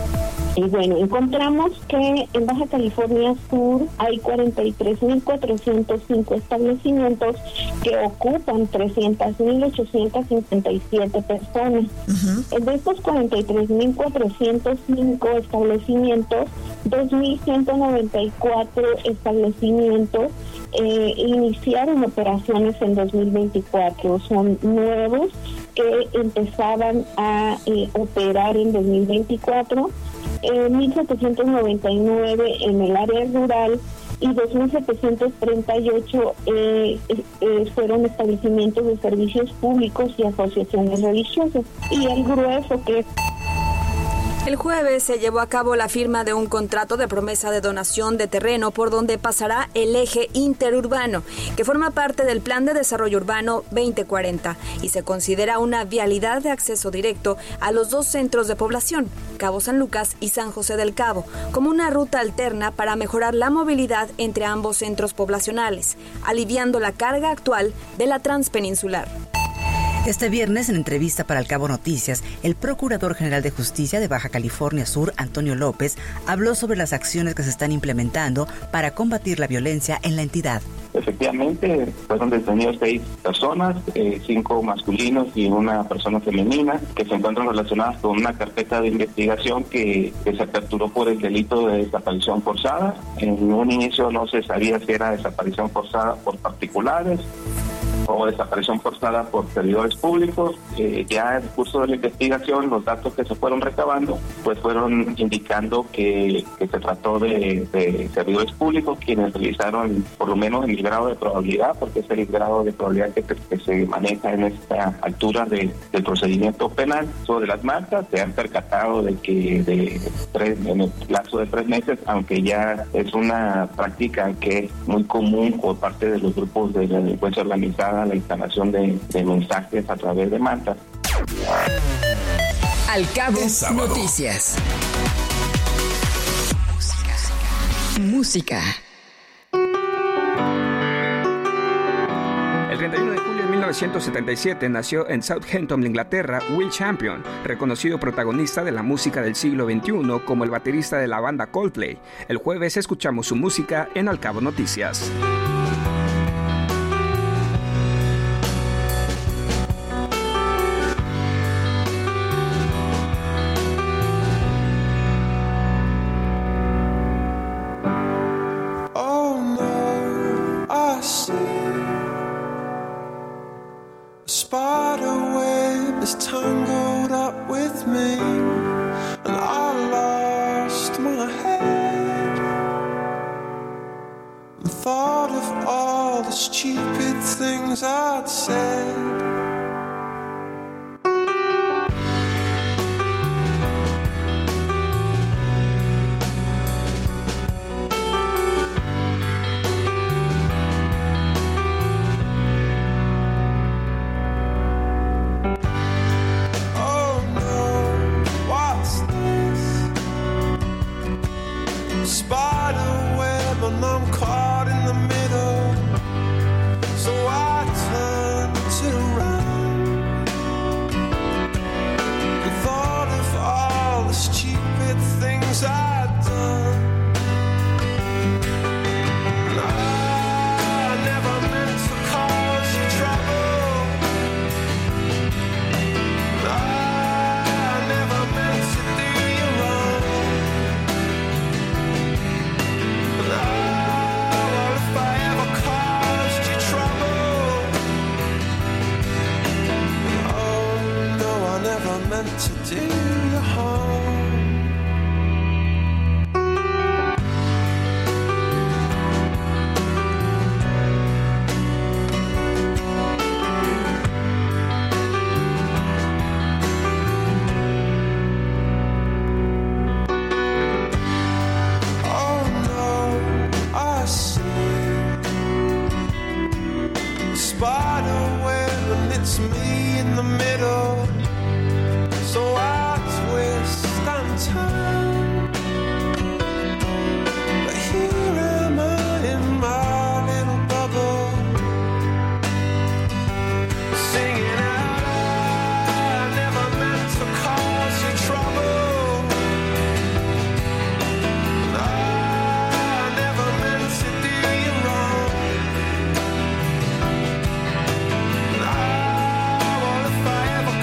Y bueno, encontramos que en Baja California Sur hay cuarenta y tres mil cuatrocientos cinco establecimientos que ocupan trescientas mil ochocientas cincuenta y siete personas. Uh-huh. De estos cuarenta y tres mil cuatrocientos cinco establecimientos, dos mil ciento noventa y cuatro establecimientos eh, iniciaron operaciones en dos mil veinticuatro. Son nuevos que empezaban a eh, operar en dos mil veinticuatro. Eh, mil setecientos noventa y nueve en el área rural y dos mil setecientos treinta y ocho eh, eh, fueron establecimientos de servicios públicos y asociaciones religiosas. Y el grueso que... El jueves se llevó a cabo la firma de un contrato de promesa de donación de terreno por donde pasará el eje interurbano, que forma parte del Plan de Desarrollo Urbano veinte cuarenta y se considera una vialidad de acceso directo a los dos centros de población, Cabo San Lucas y San José del Cabo, como una ruta alterna para mejorar la movilidad entre ambos centros poblacionales, aliviando la carga actual de la transpeninsular. Este viernes, en entrevista para El Cabo Noticias, el Procurador General de Justicia de Baja California Sur, Antonio López, habló sobre las acciones que se están implementando para combatir la violencia en la entidad. Efectivamente, fueron detenidos seis personas, eh, cinco masculinos y una persona femenina, que se encuentran relacionadas con una carpeta de investigación que, que se capturó por el delito de desaparición forzada. En un inicio no se sabía si era desaparición forzada por particulares o desaparición forzada por servidores públicos. Eh, ya en el curso de la investigación, los datos que se fueron recabando, pues fueron indicando que, que se trató de, de servidores públicos quienes realizaron, por lo menos en el grado de probabilidad, porque es el grado de probabilidad que, que se maneja en esta altura de, del procedimiento penal sobre las marcas, se han percatado de que de tres, en el plazo de tres meses, aunque ya es una práctica que es muy común por parte de los grupos de la delincuencia organizada, la instalación de, de mensajes a través de mantas. Al Cabo Noticias. Música. El treinta y uno de julio de mil novecientos setenta y siete nació en Southampton, Inglaterra, Will Champion, reconocido protagonista de la música del siglo veintiuno como el baterista de la banda Coldplay. El jueves escuchamos su música en Al Cabo Noticias. Spider web is tangled up with me, and I lost my head and thought of all the stupid things I'd said. And I'm caught in the middle, so I turn to run and thought of all the stupid things I'd done. And I never meant to cause you trouble, and I never meant to do you wrong. And I meant to do you harm. Oh no, I see a spider web and it's me in the middle. So I twist and turn, but here am I in my little bubble, singing out, I never meant to cause you trouble, I never meant to do you wrong, I, well, if I ever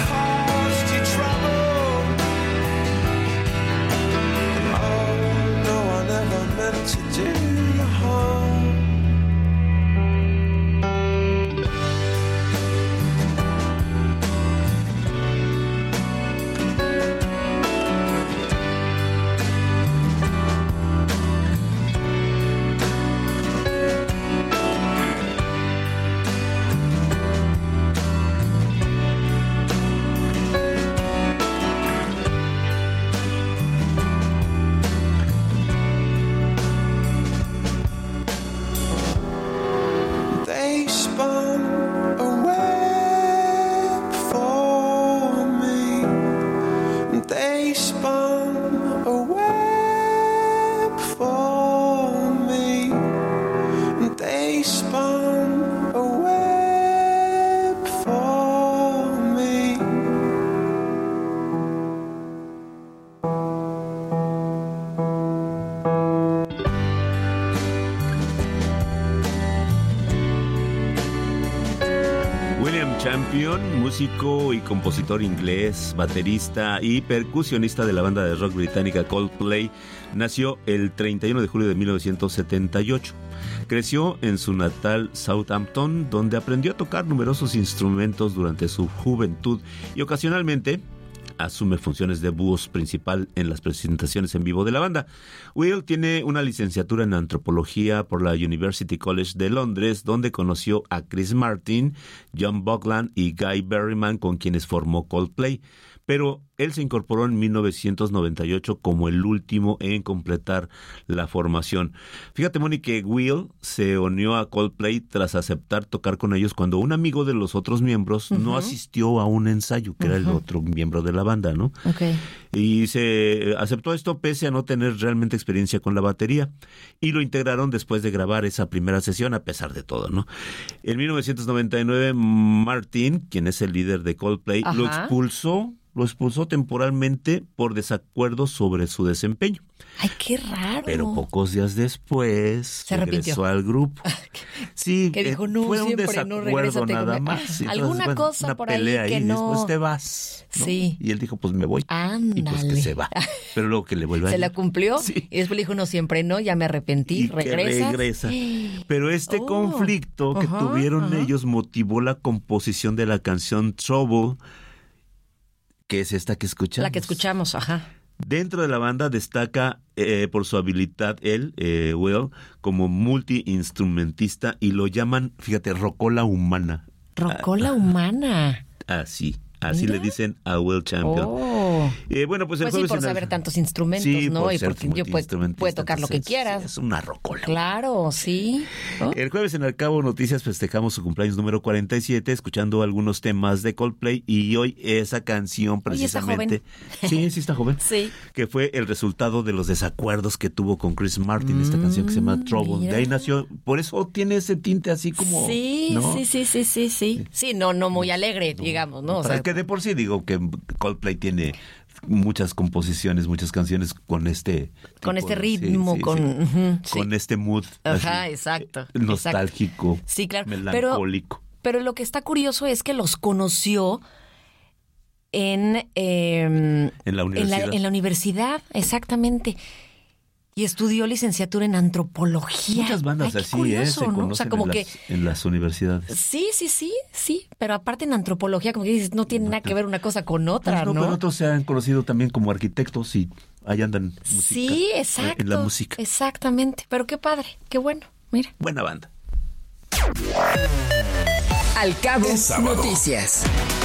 Champion, músico y compositor inglés, baterista y percusionista de la banda de rock británica Coldplay, nació el treinta y uno de julio de mil novecientos setenta y ocho. Creció en su natal Southampton, donde aprendió a tocar numerosos instrumentos durante su juventud y ocasionalmente asume funciones de voz principal en las presentaciones en vivo de la banda. Will tiene una licenciatura en antropología por la University College de Londres, donde conoció a Chris Martin, John Buckland y Guy Berryman, con quienes formó Coldplay. Pero él se incorporó en mil novecientos noventa y ocho como el último en completar la formación. Fíjate, Moni, que Will se unió a Coldplay tras aceptar tocar con ellos cuando un amigo de los otros miembros uh-huh. no asistió a un ensayo, que uh-huh. era el otro miembro de la banda, ¿no? Okay. Y se aceptó esto pese a no tener realmente experiencia con la batería. Y lo integraron después de grabar esa primera sesión, a pesar de todo, ¿no? En mil novecientos noventa y nueve, Martin, quien es el líder de Coldplay, uh-huh. lo expulsó Lo expulsó temporalmente por desacuerdos sobre su desempeño. ¡Ay, qué raro! Pero pocos días después se regresó al grupo. Sí, que dijo, no, fue un siempre desacuerdo no regrésate nada con... más. Ah, alguna entonces, cosa una por pelea ahí que ahí, no... después te vas, ¿no? Sí. Y él dijo, pues me voy. Ándale. Y pues que se va. Pero luego que le vuelve a ir. Se la cumplió. Sí. Y después le dijo, no, siempre no, ya me arrepentí. Y ¿Regresas? que regresa. Pero este oh. conflicto que uh-huh, tuvieron uh-huh. ellos motivó la composición de la canción Trouble, que es esta que escuchamos. La que escuchamos, ajá. Dentro de la banda destaca eh, por su habilidad él, eh, Will, como multiinstrumentista, y lo llaman, fíjate, rocola humana. Rocola ah, humana. Así. Así Mira. le dicen a Will Champion. Oh. Eh, bueno, pues el pues sí, jueves por en el... saber tantos instrumentos, sí, ¿no? por Y porque yo puede, puede tocar lo que quieras. Es una rocola. Claro, sí. ¿Oh? El jueves en Al Cabo Noticias festejamos su cumpleaños número cuarenta y siete, escuchando algunos temas de Coldplay, y hoy esa canción precisamente... Oye, sí, sí está joven. Sí. Que fue el resultado de los desacuerdos que tuvo con Chris Martin, mm, esta canción que se llama Trouble. Mira. De ahí nació, por eso tiene ese tinte así como... Sí, ¿no? sí, sí, sí, sí, sí. Sí, no, no muy alegre, no, digamos, ¿no? O sea, sea, es que de por sí digo que Coldplay tiene muchas composiciones, muchas canciones con este con tipo, este ritmo, sí, sí, con sí. Uh-huh, con sí. este mood ajá, así, exacto, nostálgico, exacto. Sí, claro, melancólico. Pero, pero lo que está curioso es que los conoció en eh, en la universidad, en la, en la universidad, exactamente. Y estudió licenciatura en antropología. Muchas bandas Ay, así, curioso, ¿eh? Se ¿no? conocen, o sea, como en, que, las, en las universidades. Sí, sí, sí, sí. Pero aparte en antropología, como que dices, no tiene no, nada que ver una cosa con otra, pues no, ¿no? Pero otros se han conocido también como arquitectos y ahí andan música, sí, exacto, en la música. Exactamente. Pero qué padre, qué bueno. Mira. Buena banda. Al Cabo Noticias.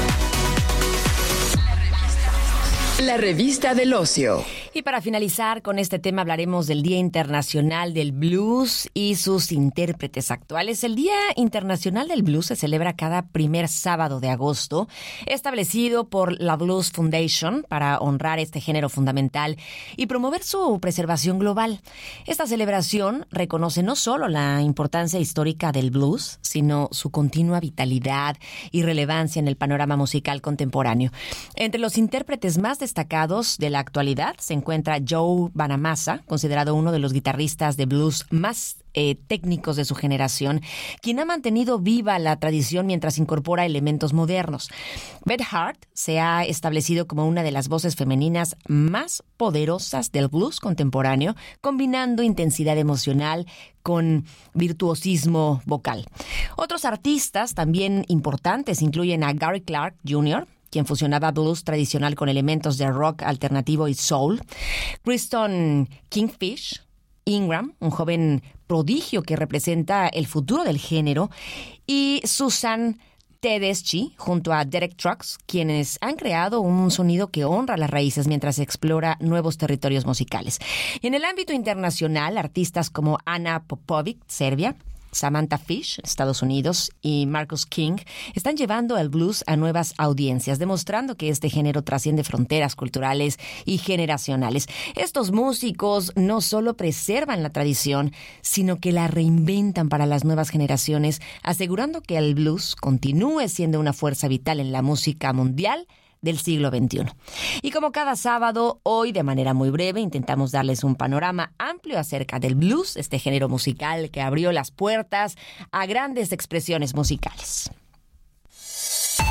La revista del ocio. Y para finalizar con este tema hablaremos del Día Internacional del Blues y sus intérpretes actuales. El Día Internacional del Blues se celebra cada primer sábado de agosto, establecido por la Blues Foundation para honrar este género fundamental y promover su preservación global. Esta celebración reconoce no solo la importancia histórica del blues, sino su continua vitalidad y relevancia en el panorama musical contemporáneo. Entre los intérpretes más destacados de la actualidad se encuentra Joe Bonamassa, considerado uno de los guitarristas de blues más eh, técnicos de su generación, quien ha mantenido viva la tradición mientras incorpora elementos modernos. Beth Hart se ha establecido como una de las voces femeninas más poderosas del blues contemporáneo, combinando intensidad emocional con virtuosismo vocal. Otros artistas también importantes incluyen a Gary Clark junior, quien fusionaba blues tradicional con elementos de rock alternativo y soul. Kristen Kingfish Ingram, un joven prodigio que representa el futuro del género. Y Susan Tedeschi, junto a Derek Trucks, quienes han creado un sonido que honra las raíces mientras explora nuevos territorios musicales. En el ámbito internacional, artistas como Ana Popovic, Serbia, Samantha Fish, Estados Unidos, y Marcus King están llevando el blues a nuevas audiencias, demostrando que este género trasciende fronteras culturales y generacionales. Estos músicos no solo preservan la tradición, sino que la reinventan para las nuevas generaciones, asegurando que el blues continúe siendo una fuerza vital en la música mundial del siglo veintiuno. Y como cada sábado, hoy de manera muy breve intentamos darles un panorama amplio acerca del blues, este género musical que abrió las puertas a grandes expresiones musicales.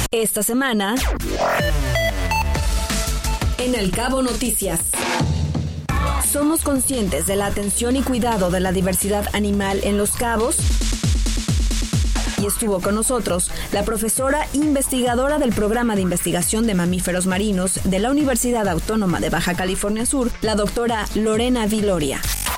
Esta semana, en Al Cabo Noticias. ¿Somos conscientes de la atención y cuidado de la diversidad animal en Los Cabos? Y estuvo con nosotros la profesora investigadora del Programa de Investigación de Mamíferos Marinos de la Universidad Autónoma de Baja California Sur, la doctora Lorena Viloria.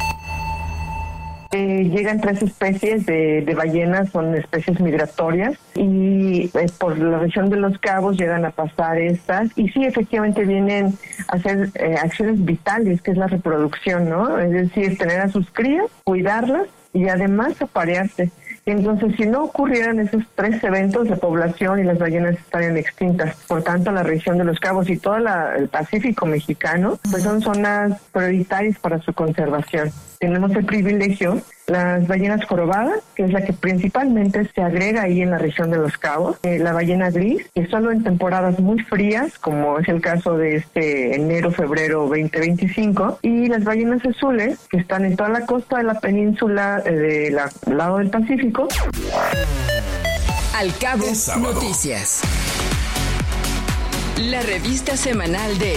Eh, llegan tres especies de, de ballenas, son especies migratorias y eh, por la región de Los Cabos llegan a pasar estas y sí, efectivamente vienen a hacer eh, acciones vitales, que es la reproducción, ¿no? Es decir, tener a sus crías, cuidarlas y además aparearse. Entonces, si no ocurrieran esos tres eventos, la población y las ballenas estarían extintas. Por tanto, la región de Los Cabos y todo la, el Pacífico mexicano, pues son zonas prioritarias para su conservación. Tenemos el privilegio, las ballenas jorobadas, que es la que principalmente se agrega ahí en la región de Los Cabos, eh, la ballena gris, que solo en temporadas muy frías, como es el caso de este enero, febrero veinte veinticinco, y las ballenas azules, que están en toda la costa de la península eh, del de lado del Pacífico. Al Cabo Noticias. La revista semanal de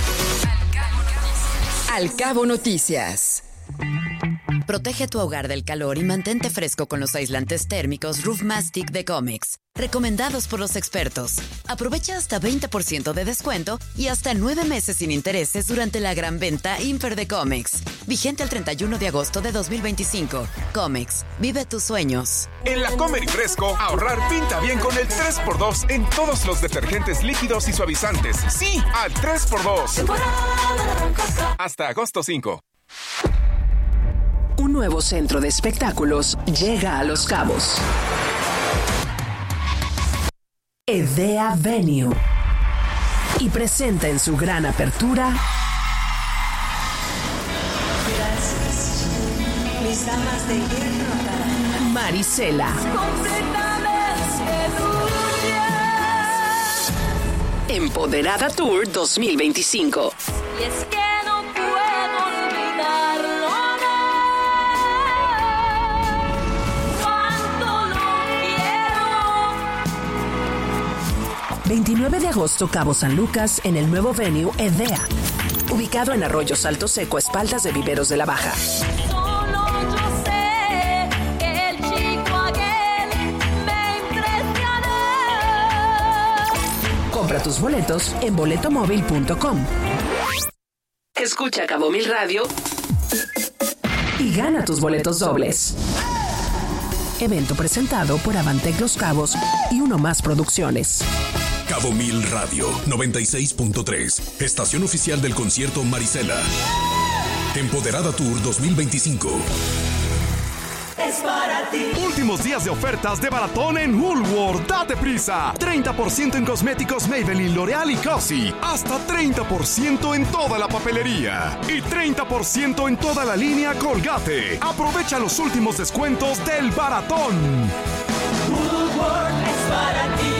Al Cabo Noticias. Protege tu hogar del calor y mantente fresco con los aislantes térmicos Roof Mastic de Comex, recomendados por los expertos. Aprovecha hasta veinte por ciento de descuento y hasta nueve meses sin intereses durante la gran venta Imper de Comex. Vigente el treinta y uno de agosto de dos mil veinticinco. Comex, vive tus sueños. En la Comer y Fresco, ahorrar pinta bien con el tres por dos en todos los detergentes líquidos y suavizantes. ¡Sí! ¡Al tres por dos! Hasta agosto cinco. Un nuevo centro de espectáculos llega a Los Cabos. Edea Venue. Y presenta en su gran apertura Mis damas de hierro. Marisela. Empoderada Tour dos mil veinticinco. Y es que no puedo olvidarlo, no. Cuánto lo quiero. veintinueve de agosto, Cabo San Lucas, en el nuevo venue Edea, ubicado en Arroyo Salto Seco, espaldas de Viveros de la Baja. Solo yo sé que el chico aquel me impresionó. Compra tus boletos en boletomóvil punto com. Escucha Cabo Mil Radio y gana tus boletos dobles. Evento presentado por Avantec Los Cabos y Uno Más Producciones. Cabo Mil Radio noventa y seis punto tres, estación oficial del concierto Marisela. Empoderada Tour dos mil veinticinco. Es para ti. Últimos días de ofertas de baratón en Woolworth. ¡Date prisa! treinta por ciento en cosméticos Maybelline, L'Oreal y Coty. Hasta treinta por ciento en toda la papelería. Y treinta por ciento en toda la línea Colgate. Aprovecha los últimos descuentos del baratón. Woolworth es para ti.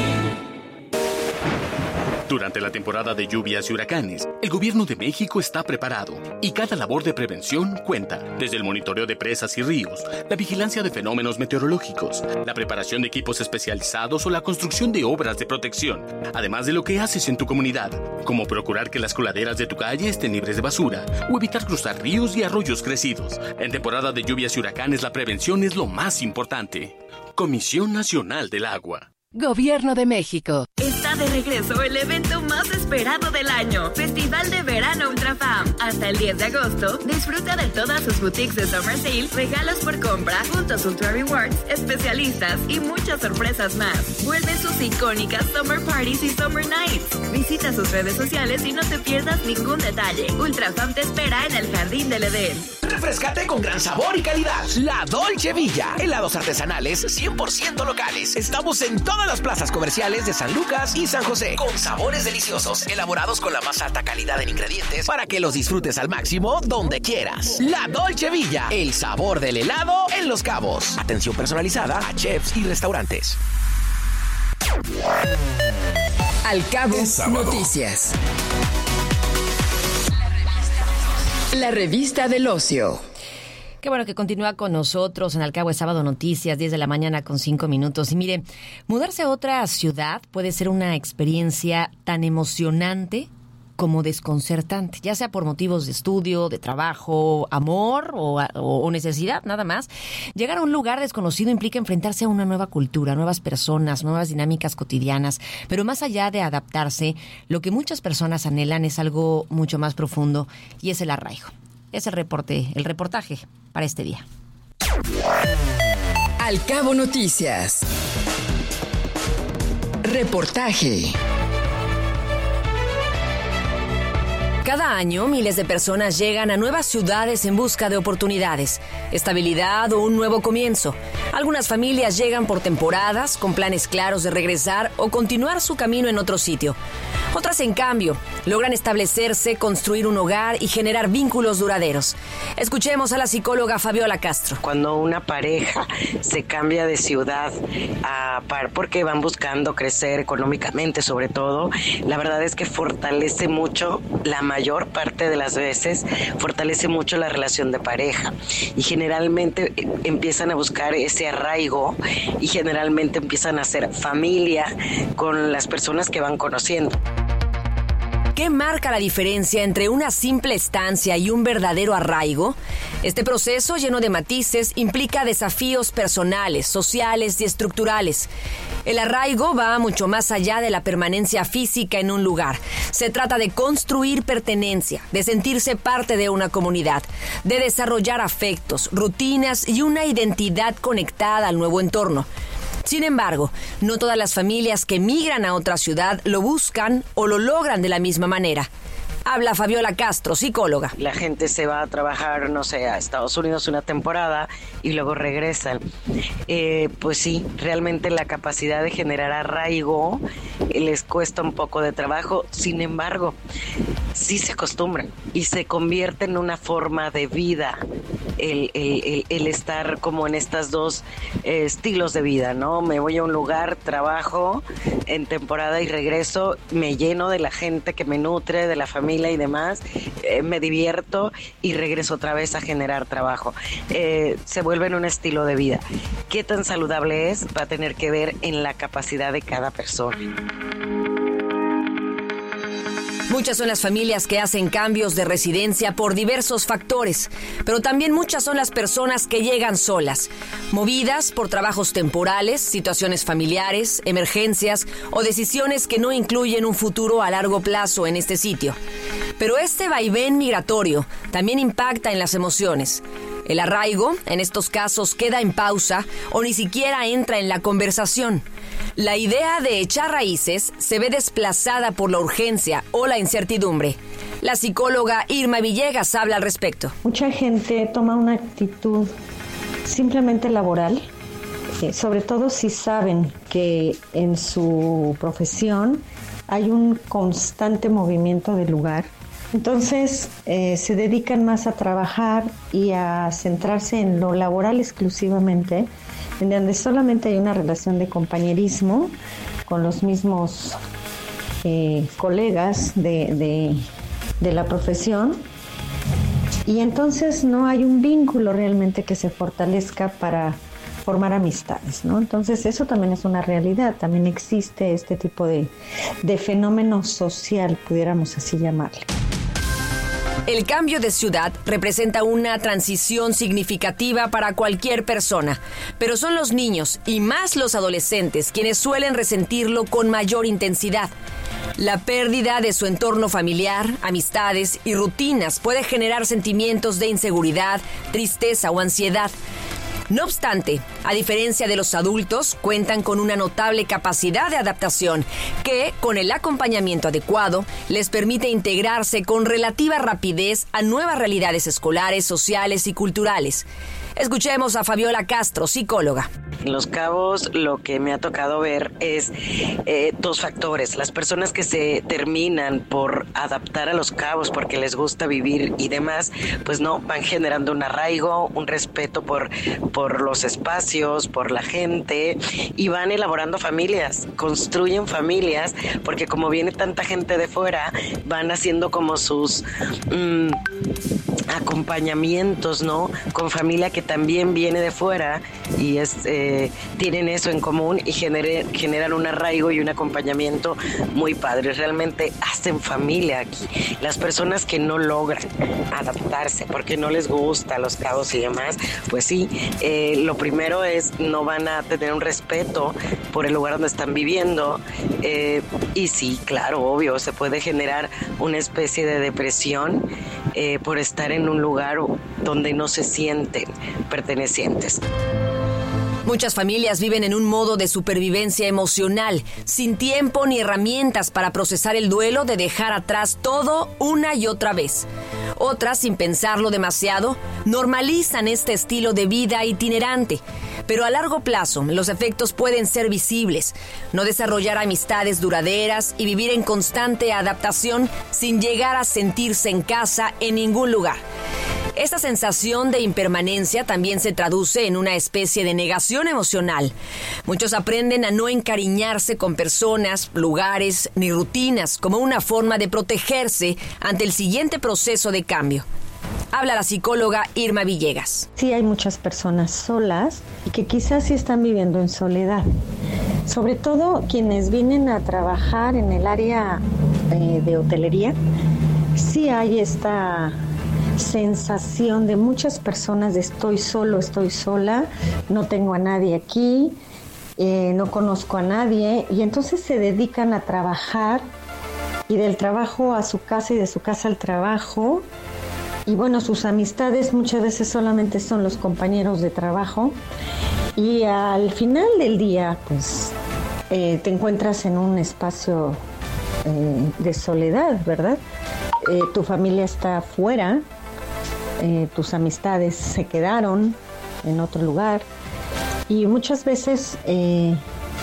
Durante la temporada de lluvias y huracanes, el gobierno de México está preparado y cada labor de prevención cuenta. Desde el monitoreo de presas y ríos, la vigilancia de fenómenos meteorológicos, la preparación de equipos especializados o la construcción de obras de protección. Además de lo que haces en tu comunidad, como procurar que las coladeras de tu calle estén libres de basura o evitar cruzar ríos y arroyos crecidos. En temporada de lluvias y huracanes, la prevención es lo más importante. Comisión Nacional del Agua. Gobierno de México. Está de regreso el evento más esperado del año, Festival de Verano Ultrafam. Hasta el diez de agosto, disfruta de todas sus boutiques de Summer Sale, regalos por compra, puntos Ultra Rewards, especialistas y muchas sorpresas más. Vuelve sus icónicas Summer Parties y Summer Nights. Visita sus redes sociales y no te pierdas ningún detalle. Ultrafam te espera en el Jardín del Edén. Refrescate con gran sabor y calidad. La Dolce Villa. Helados artesanales cien por ciento locales. Estamos en todas las plazas comerciales de San Lucas y San José. Con sabores deliciosos, elaborados con la más alta calidad en ingredientes para que los disfrutes al máximo donde quieras. La Dolce Villa. El sabor del helado en Los Cabos. Atención personalizada a chefs y restaurantes. Al Cabo Noticias. La revista del ocio. Qué bueno que continúa con nosotros en Al Cabo es Sábado Noticias, diez de la mañana con cinco minutos. Y mire, mudarse a otra ciudad puede ser una experiencia tan emocionante como desconcertante, ya sea por motivos de estudio, de trabajo, amor o, o necesidad, nada más. Llegar a un lugar desconocido implica enfrentarse a una nueva cultura, nuevas personas, nuevas dinámicas cotidianas, pero más allá de adaptarse, lo que muchas personas anhelan es algo mucho más profundo y es el arraigo. Es el reporte, el reportaje para este día. Al Cabo Noticias. Reportaje. Cada año, miles de personas llegan a nuevas ciudades en busca de oportunidades, estabilidad o un nuevo comienzo. Algunas familias llegan por temporadas, con planes claros de regresar o continuar su camino en otro sitio. Otras, en cambio, logran establecerse, construir un hogar y generar vínculos duraderos. Escuchemos a la psicóloga Fabiola Castro. Cuando una pareja se cambia de ciudad a par, porque van buscando crecer económicamente, sobre todo, la verdad es que fortalece mucho la mayor parte de las veces fortalece mucho la relación de pareja y generalmente empiezan a buscar ese arraigo y generalmente empiezan a hacer familia con las personas que van conociendo. ¿Qué marca la diferencia entre una simple estancia y un verdadero arraigo? Este proceso, lleno de matices, implica desafíos personales, sociales y estructurales. El arraigo va mucho más allá de la permanencia física en un lugar. Se trata de construir pertenencia, de sentirse parte de una comunidad, de desarrollar afectos, rutinas y una identidad conectada al nuevo entorno. Sin embargo, no todas las familias que migran a otra ciudad lo buscan o lo logran de la misma manera. Habla Fabiola Castro, psicóloga. La gente se va a trabajar, no sé, a Estados Unidos una temporada y luego regresan. Eh, pues sí, realmente la capacidad de generar arraigo les cuesta un poco de trabajo. Sin embargo, sí se acostumbran y se convierte en una forma de vida el, el, el, el estar como en estas dos eh, estilos de vida, ¿no? Me voy a un lugar, trabajo en temporada y regreso, me lleno de la gente que me nutre, de la familia y demás, eh, me divierto y regreso otra vez a generar trabajo. Eh, se vuelve en un estilo de vida. ¿Qué tan saludable es? Va a tener que ver en la capacidad de cada persona. Muchas son las familias que hacen cambios de residencia por diversos factores, pero también muchas son las personas que llegan solas, movidas por trabajos temporales, situaciones familiares, emergencias o decisiones que no incluyen un futuro a largo plazo en este sitio. Pero este vaivén migratorio también impacta en las emociones. El arraigo, en estos casos, queda en pausa o ni siquiera entra en la conversación. La idea de echar raíces se ve desplazada por la urgencia o la incertidumbre. La psicóloga Irma Villegas habla al respecto. Mucha gente toma una actitud simplemente laboral, eh, sobre todo si saben que en su profesión hay un constante movimiento del lugar. Entonces eh, se dedican más a trabajar y a centrarse en lo laboral exclusivamente, en donde solamente hay una relación de compañerismo con los mismos eh, colegas de, de, de la profesión, y entonces no hay un vínculo realmente que se fortalezca para formar amistades, ¿no? Entonces eso también es una realidad, también existe este tipo de, de fenómeno social, pudiéramos así llamarle. El cambio de ciudad representa una transición significativa para cualquier persona, pero son los niños y más los adolescentes quienes suelen resentirlo con mayor intensidad. La pérdida de su entorno familiar, amistades y rutinas puede generar sentimientos de inseguridad, tristeza o ansiedad. No obstante, a diferencia de los adultos, cuentan con una notable capacidad de adaptación que, con el acompañamiento adecuado, les permite integrarse con relativa rapidez a nuevas realidades escolares, sociales y culturales. Escuchemos a Fabiola Castro, psicóloga. En Los Cabos lo que me ha tocado ver es eh, dos factores. Las personas que se terminan por adaptar a Los Cabos porque les gusta vivir y demás, pues no, van generando un arraigo, un respeto por, por los espacios, por la gente, y van elaborando familias, construyen familias, porque como viene tanta gente de fuera, van haciendo como sus... Mmm, acompañamientos, ¿no? Con familia que también viene de fuera y es, eh, tienen eso en común y genere, generan un arraigo y un acompañamiento muy padre. Realmente hacen familia aquí. Las personas que no logran adaptarse porque no les gusta Los Cabos y demás, pues sí, eh, lo primero es no van a tener un respeto por el lugar donde están viviendo, eh, y sí, claro, obvio, se puede generar una especie de depresión eh, por estar en un lugar donde no se sienten pertenecientes. Muchas familias viven en un modo de supervivencia emocional, sin tiempo ni herramientas para procesar el duelo de dejar atrás todo una y otra vez. Otras, sin pensarlo demasiado, normalizan este estilo de vida itinerante. Pero a largo plazo, los efectos pueden ser visibles. No desarrollar amistades duraderas y vivir en constante adaptación sin llegar a sentirse en casa en ningún lugar. Esta sensación de impermanencia también se traduce en una especie de negación emocional. Muchos aprenden a no encariñarse con personas, lugares ni rutinas como una forma de protegerse ante el siguiente proceso de cambio. Habla la psicóloga Irma Villegas. Sí, hay muchas personas solas y que quizás sí están viviendo en soledad. Sobre todo quienes vienen a trabajar en el área eh, de hotelería, sí hay esta sensación de muchas personas de estoy solo, estoy sola, no tengo a nadie aquí, eh, no conozco a nadie, y entonces se dedican a trabajar y del trabajo a su casa y de su casa al trabajo. Y bueno, sus amistades muchas veces solamente son los compañeros de trabajo y al final del día pues eh, te encuentras en un espacio eh, de soledad, ¿verdad? Eh, tu familia está afuera, eh, tus amistades se quedaron en otro lugar y muchas veces eh,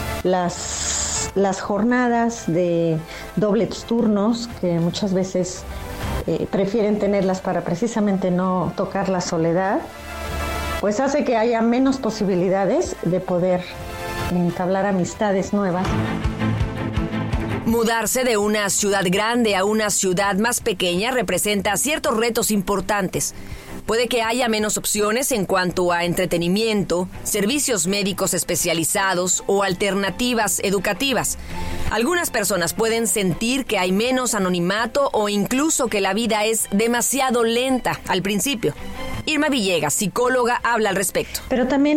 las, las jornadas de dobles turnos que muchas veces Eh, prefieren tenerlas para precisamente no tocar la soledad, pues hace que haya menos posibilidades de poder entablar amistades nuevas. Mudarse de una ciudad grande a una ciudad más pequeña representa ciertos retos importantes. Puede que haya menos opciones en cuanto a entretenimiento, servicios médicos especializados o alternativas educativas. Algunas personas pueden sentir que hay menos anonimato o incluso que la vida es demasiado lenta al principio. Irma Villegas, psicóloga, habla al respecto. Pero también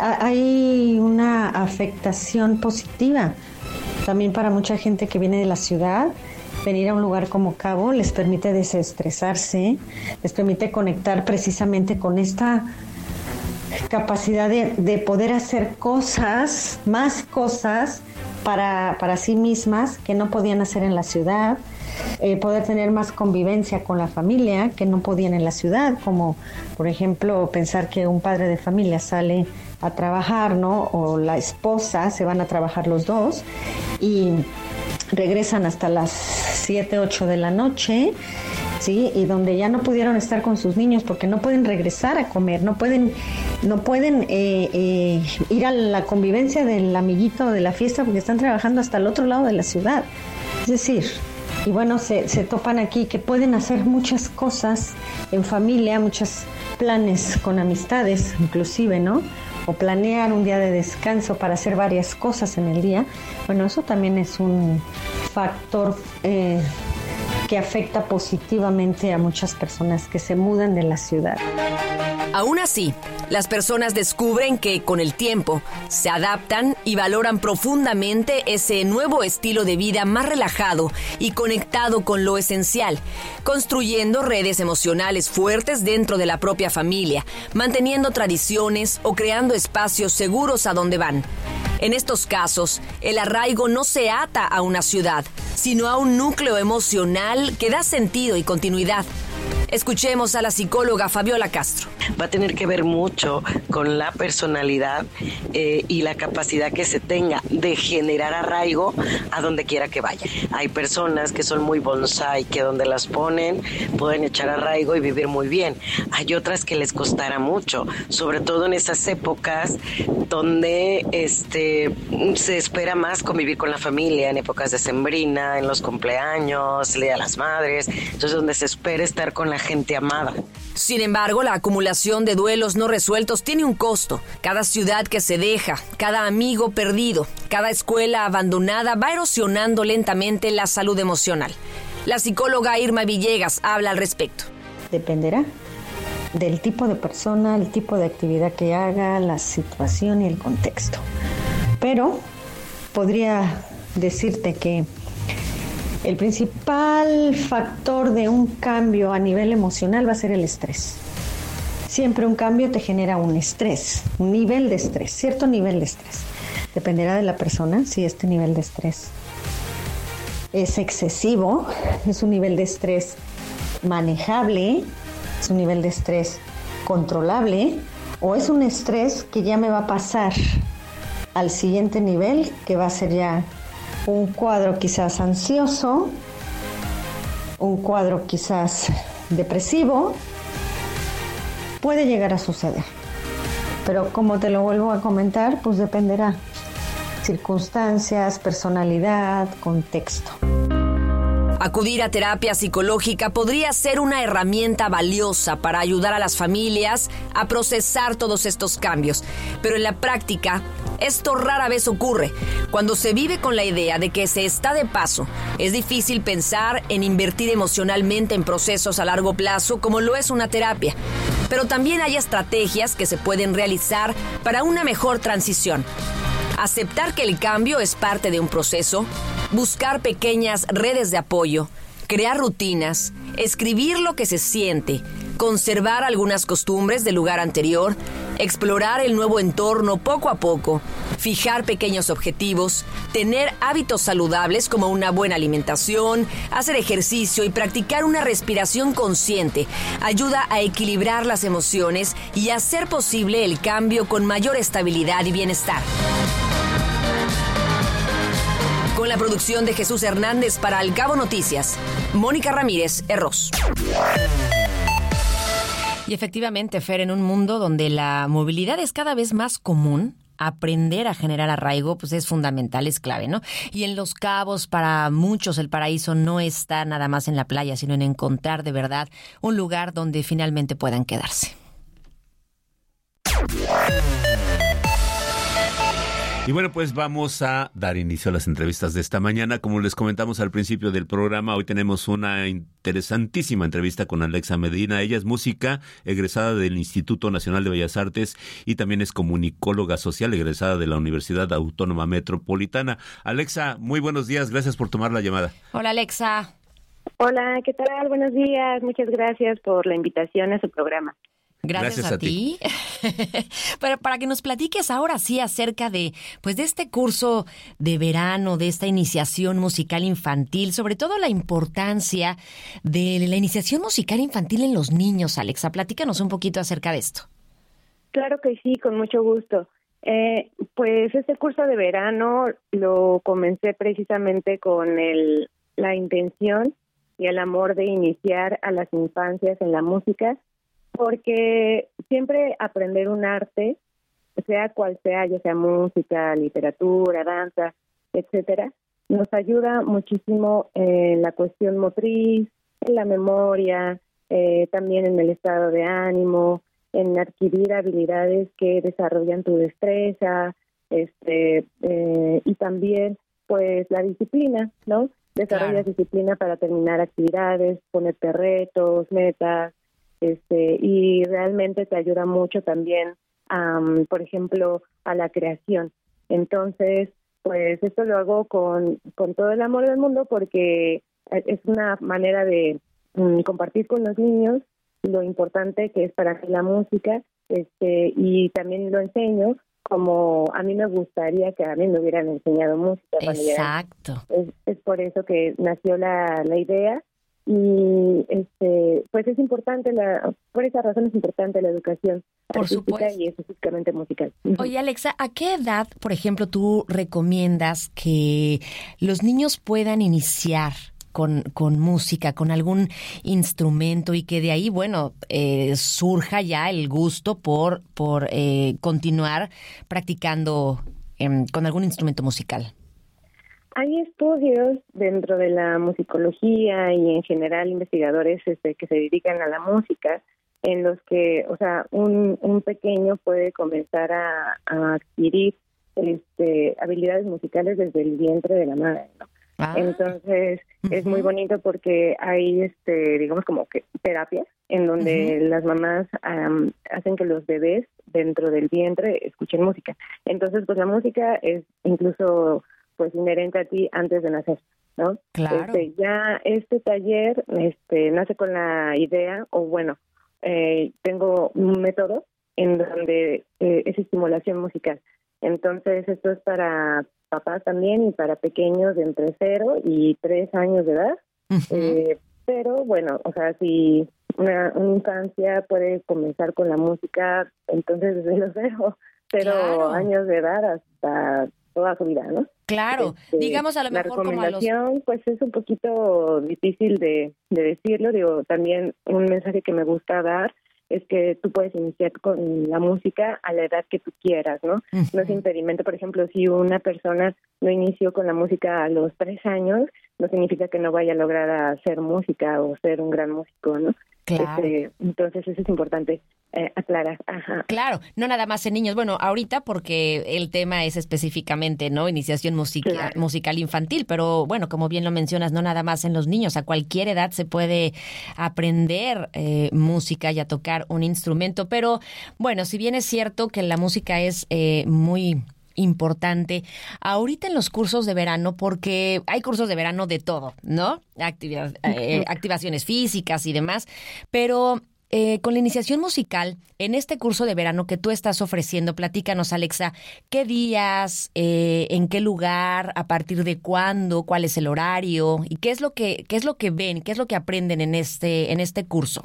hay una afectación positiva. También para mucha gente que viene de la ciudad, venir a un lugar como Cabo les permite desestresarse, les permite conectar precisamente con esta capacidad de, de poder hacer cosas, más cosas para, para sí mismas que no podían hacer en la ciudad, eh, poder tener más convivencia con la familia que no podían en la ciudad, como por ejemplo pensar que un padre de familia sale a trabajar, ¿no? O la esposa, se van a trabajar los dos y regresan hasta las siete, ocho de la noche, ¿sí? Y donde ya no pudieron estar con sus niños porque no pueden regresar a comer, no pueden, no pueden eh, eh, ir a la convivencia del amiguito de la fiesta porque están trabajando hasta el otro lado de la ciudad. Es decir, y bueno, se, se topan aquí que pueden hacer muchas cosas en familia, muchos planes con amistades inclusive, ¿no? O planear un día de descanso para hacer varias cosas en el día. Bueno, eso también es un factor eh, que afecta positivamente a muchas personas que se mudan de la ciudad. Aún así, las personas descubren que con el tiempo se adaptan y valoran profundamente ese nuevo estilo de vida más relajado y conectado con lo esencial, construyendo redes emocionales fuertes dentro de la propia familia, manteniendo tradiciones o creando espacios seguros a donde van. En estos casos, el arraigo no se ata a una ciudad, sino a un núcleo emocional que da sentido y continuidad. Escuchemos a la psicóloga Fabiola Castro. Va a tener que ver mucho con la personalidad eh, y la capacidad que se tenga de generar arraigo a donde quiera que vaya. Hay personas que son muy bonsai, que donde las ponen pueden echar arraigo y vivir muy bien. Hay otras que les costará mucho, sobre todo en esas épocas donde este, se espera más convivir con la familia, en épocas de sembrina, en los cumpleaños, el Día de las Madres, entonces donde se espera estar con la gente amada. Sin embargo, la acumulación de duelos no resueltos tiene un costo. Cada ciudad que se deja, cada amigo perdido, cada escuela abandonada va erosionando lentamente la salud emocional. La psicóloga Irma Villegas habla al respecto. Dependerá del tipo de persona, el tipo de actividad que haga, la situación y el contexto. Pero podría decirte que el principal factor de un cambio a nivel emocional va a ser el estrés. Siempre un cambio te genera un estrés, un nivel de estrés, cierto nivel de estrés. Dependerá de la persona si este nivel de estrés es excesivo, es un nivel de estrés manejable, es un nivel de estrés controlable o es un estrés que ya me va a pasar al siguiente nivel, que va a ser ya un cuadro quizás ansioso, un cuadro quizás depresivo, puede llegar a suceder. Pero como te lo vuelvo a comentar, pues dependerá. Circunstancias, personalidad, contexto. Acudir a terapia psicológica podría ser una herramienta valiosa para ayudar a las familias a procesar todos estos cambios. Pero en la práctica, esto rara vez ocurre. Cuando se vive con la idea de que se está de paso, es difícil pensar en invertir emocionalmente en procesos a largo plazo como lo es una terapia. Pero también hay estrategias que se pueden realizar para una mejor transición. Aceptar que el cambio es parte de un proceso, buscar pequeñas redes de apoyo, crear rutinas, escribir lo que se siente, conservar algunas costumbres del lugar anterior, explorar el nuevo entorno poco a poco, fijar pequeños objetivos, tener hábitos saludables como una buena alimentación, hacer ejercicio y practicar una respiración consciente ayuda a equilibrar las emociones y hacer posible el cambio con mayor estabilidad y bienestar. Con la producción de Jesús Hernández para Al Cabo Noticias, Mónica Ramírez Herros. Y efectivamente, Fer, en un mundo donde la movilidad es cada vez más común, aprender a generar arraigo pues es fundamental, es clave, ¿no? Y en Los Cabos, para muchos, el paraíso no está nada más en la playa, sino en encontrar de verdad un lugar donde finalmente puedan quedarse. Y bueno, pues vamos a dar inicio a las entrevistas de esta mañana. Como les comentamos al principio del programa, hoy tenemos una interesantísima entrevista con Alexa Medina. Ella es música, egresada del Instituto Nacional de Bellas Artes y también es comunicóloga social, egresada de la Universidad Autónoma Metropolitana. Alexa, muy buenos días. Gracias por tomar la llamada. Hola, Alexa. Hola, ¿qué tal? Buenos días. Muchas gracias por la invitación a su programa. Gracias, Gracias a, a ti. ti. Pero para que nos platiques ahora sí acerca de, pues, de este curso de verano, de esta iniciación musical infantil, sobre todo la importancia de la iniciación musical infantil en los niños, Alexa. Platícanos un poquito acerca de esto. Claro que sí, con mucho gusto. Eh, pues este curso de verano lo comencé precisamente con el, la intención y el amor de iniciar a las infancias en la música, porque siempre aprender un arte, sea cual sea, ya sea música, literatura, danza, etcétera, nos ayuda muchísimo en la cuestión motriz, en la memoria, eh, también en el estado de ánimo, en adquirir habilidades que desarrollan tu destreza, este, eh, y también, pues, la disciplina, ¿no? Desarrollas claro. disciplina para terminar actividades, ponerte retos, metas, Este, y realmente te ayuda mucho también, um, por ejemplo, a la creación. Entonces, pues esto lo hago con, con todo el amor del mundo porque es una manera de um, compartir con los niños lo importante que es para mí la música, este, y también lo enseño como a mí me gustaría que a mí me hubieran enseñado música. Exacto. Es, es por eso que nació la, la idea. Y este pues es importante, la por esa razón es importante la educación por supuesto y específicamente musical. Oye, Alexa, ¿a qué edad, por ejemplo, tú recomiendas que los niños puedan iniciar con, con música, con algún instrumento y que de ahí, bueno, eh, surja ya el gusto por, por eh, continuar practicando eh, con algún instrumento musical? Hay estudios dentro de la musicología y en general investigadores este, que se dedican a la música, en los que, o sea, un, un pequeño puede comenzar a, a adquirir este, habilidades musicales desde el vientre de la madre, ¿no? Ah. Entonces, uh-huh. es muy bonito porque hay, este, digamos, como que terapias en donde uh-huh. las mamás um, hacen que los bebés dentro del vientre escuchen música. Entonces, pues la música es incluso, pues, inherente a ti antes de nacer, ¿no? Claro. Este, ya este taller este, nace con la idea, o bueno, eh, tengo un método en donde eh, es estimulación musical. Entonces, esto es para papás también y para pequeños de entre cero y tres años de edad. Uh-huh. Eh, pero, bueno, o sea, si una, una infancia puede comenzar con la música, entonces desde los cero, cero claro. años de edad hasta toda su vida, ¿no? Claro, este, digamos a lo mejor como a los... La recomendación, pues es un poquito difícil de, de decirlo. Digo, también un mensaje que me gusta dar es que tú puedes iniciar con la música a la edad que tú quieras, ¿no? Uh-huh. No es impedimento. Por ejemplo, si una persona no inició con la música a los tres años, no significa que no vaya a lograr hacer música o ser un gran músico, ¿no? Claro. Este, entonces eso es importante eh, aclarar. Ajá. Claro, no nada más en niños. Bueno, ahorita porque el tema es específicamente, ¿no? Iniciación musical, claro. musical infantil, pero bueno, como bien lo mencionas, no nada más en los niños. A cualquier edad se puede aprender eh, música y a tocar un instrumento. Pero bueno, si bien es cierto que la música es eh, muy importante ahorita en los cursos de verano, porque hay cursos de verano de todo, ¿no? Actividad, eh, activaciones físicas y demás, pero eh, con la iniciación musical, en este curso de verano que tú estás ofreciendo, platícanos, Alexa, ¿qué días, eh, en qué lugar, a partir de cuándo, cuál es el horario y qué es lo que qué es lo que ven, qué es lo que aprenden en este en este curso?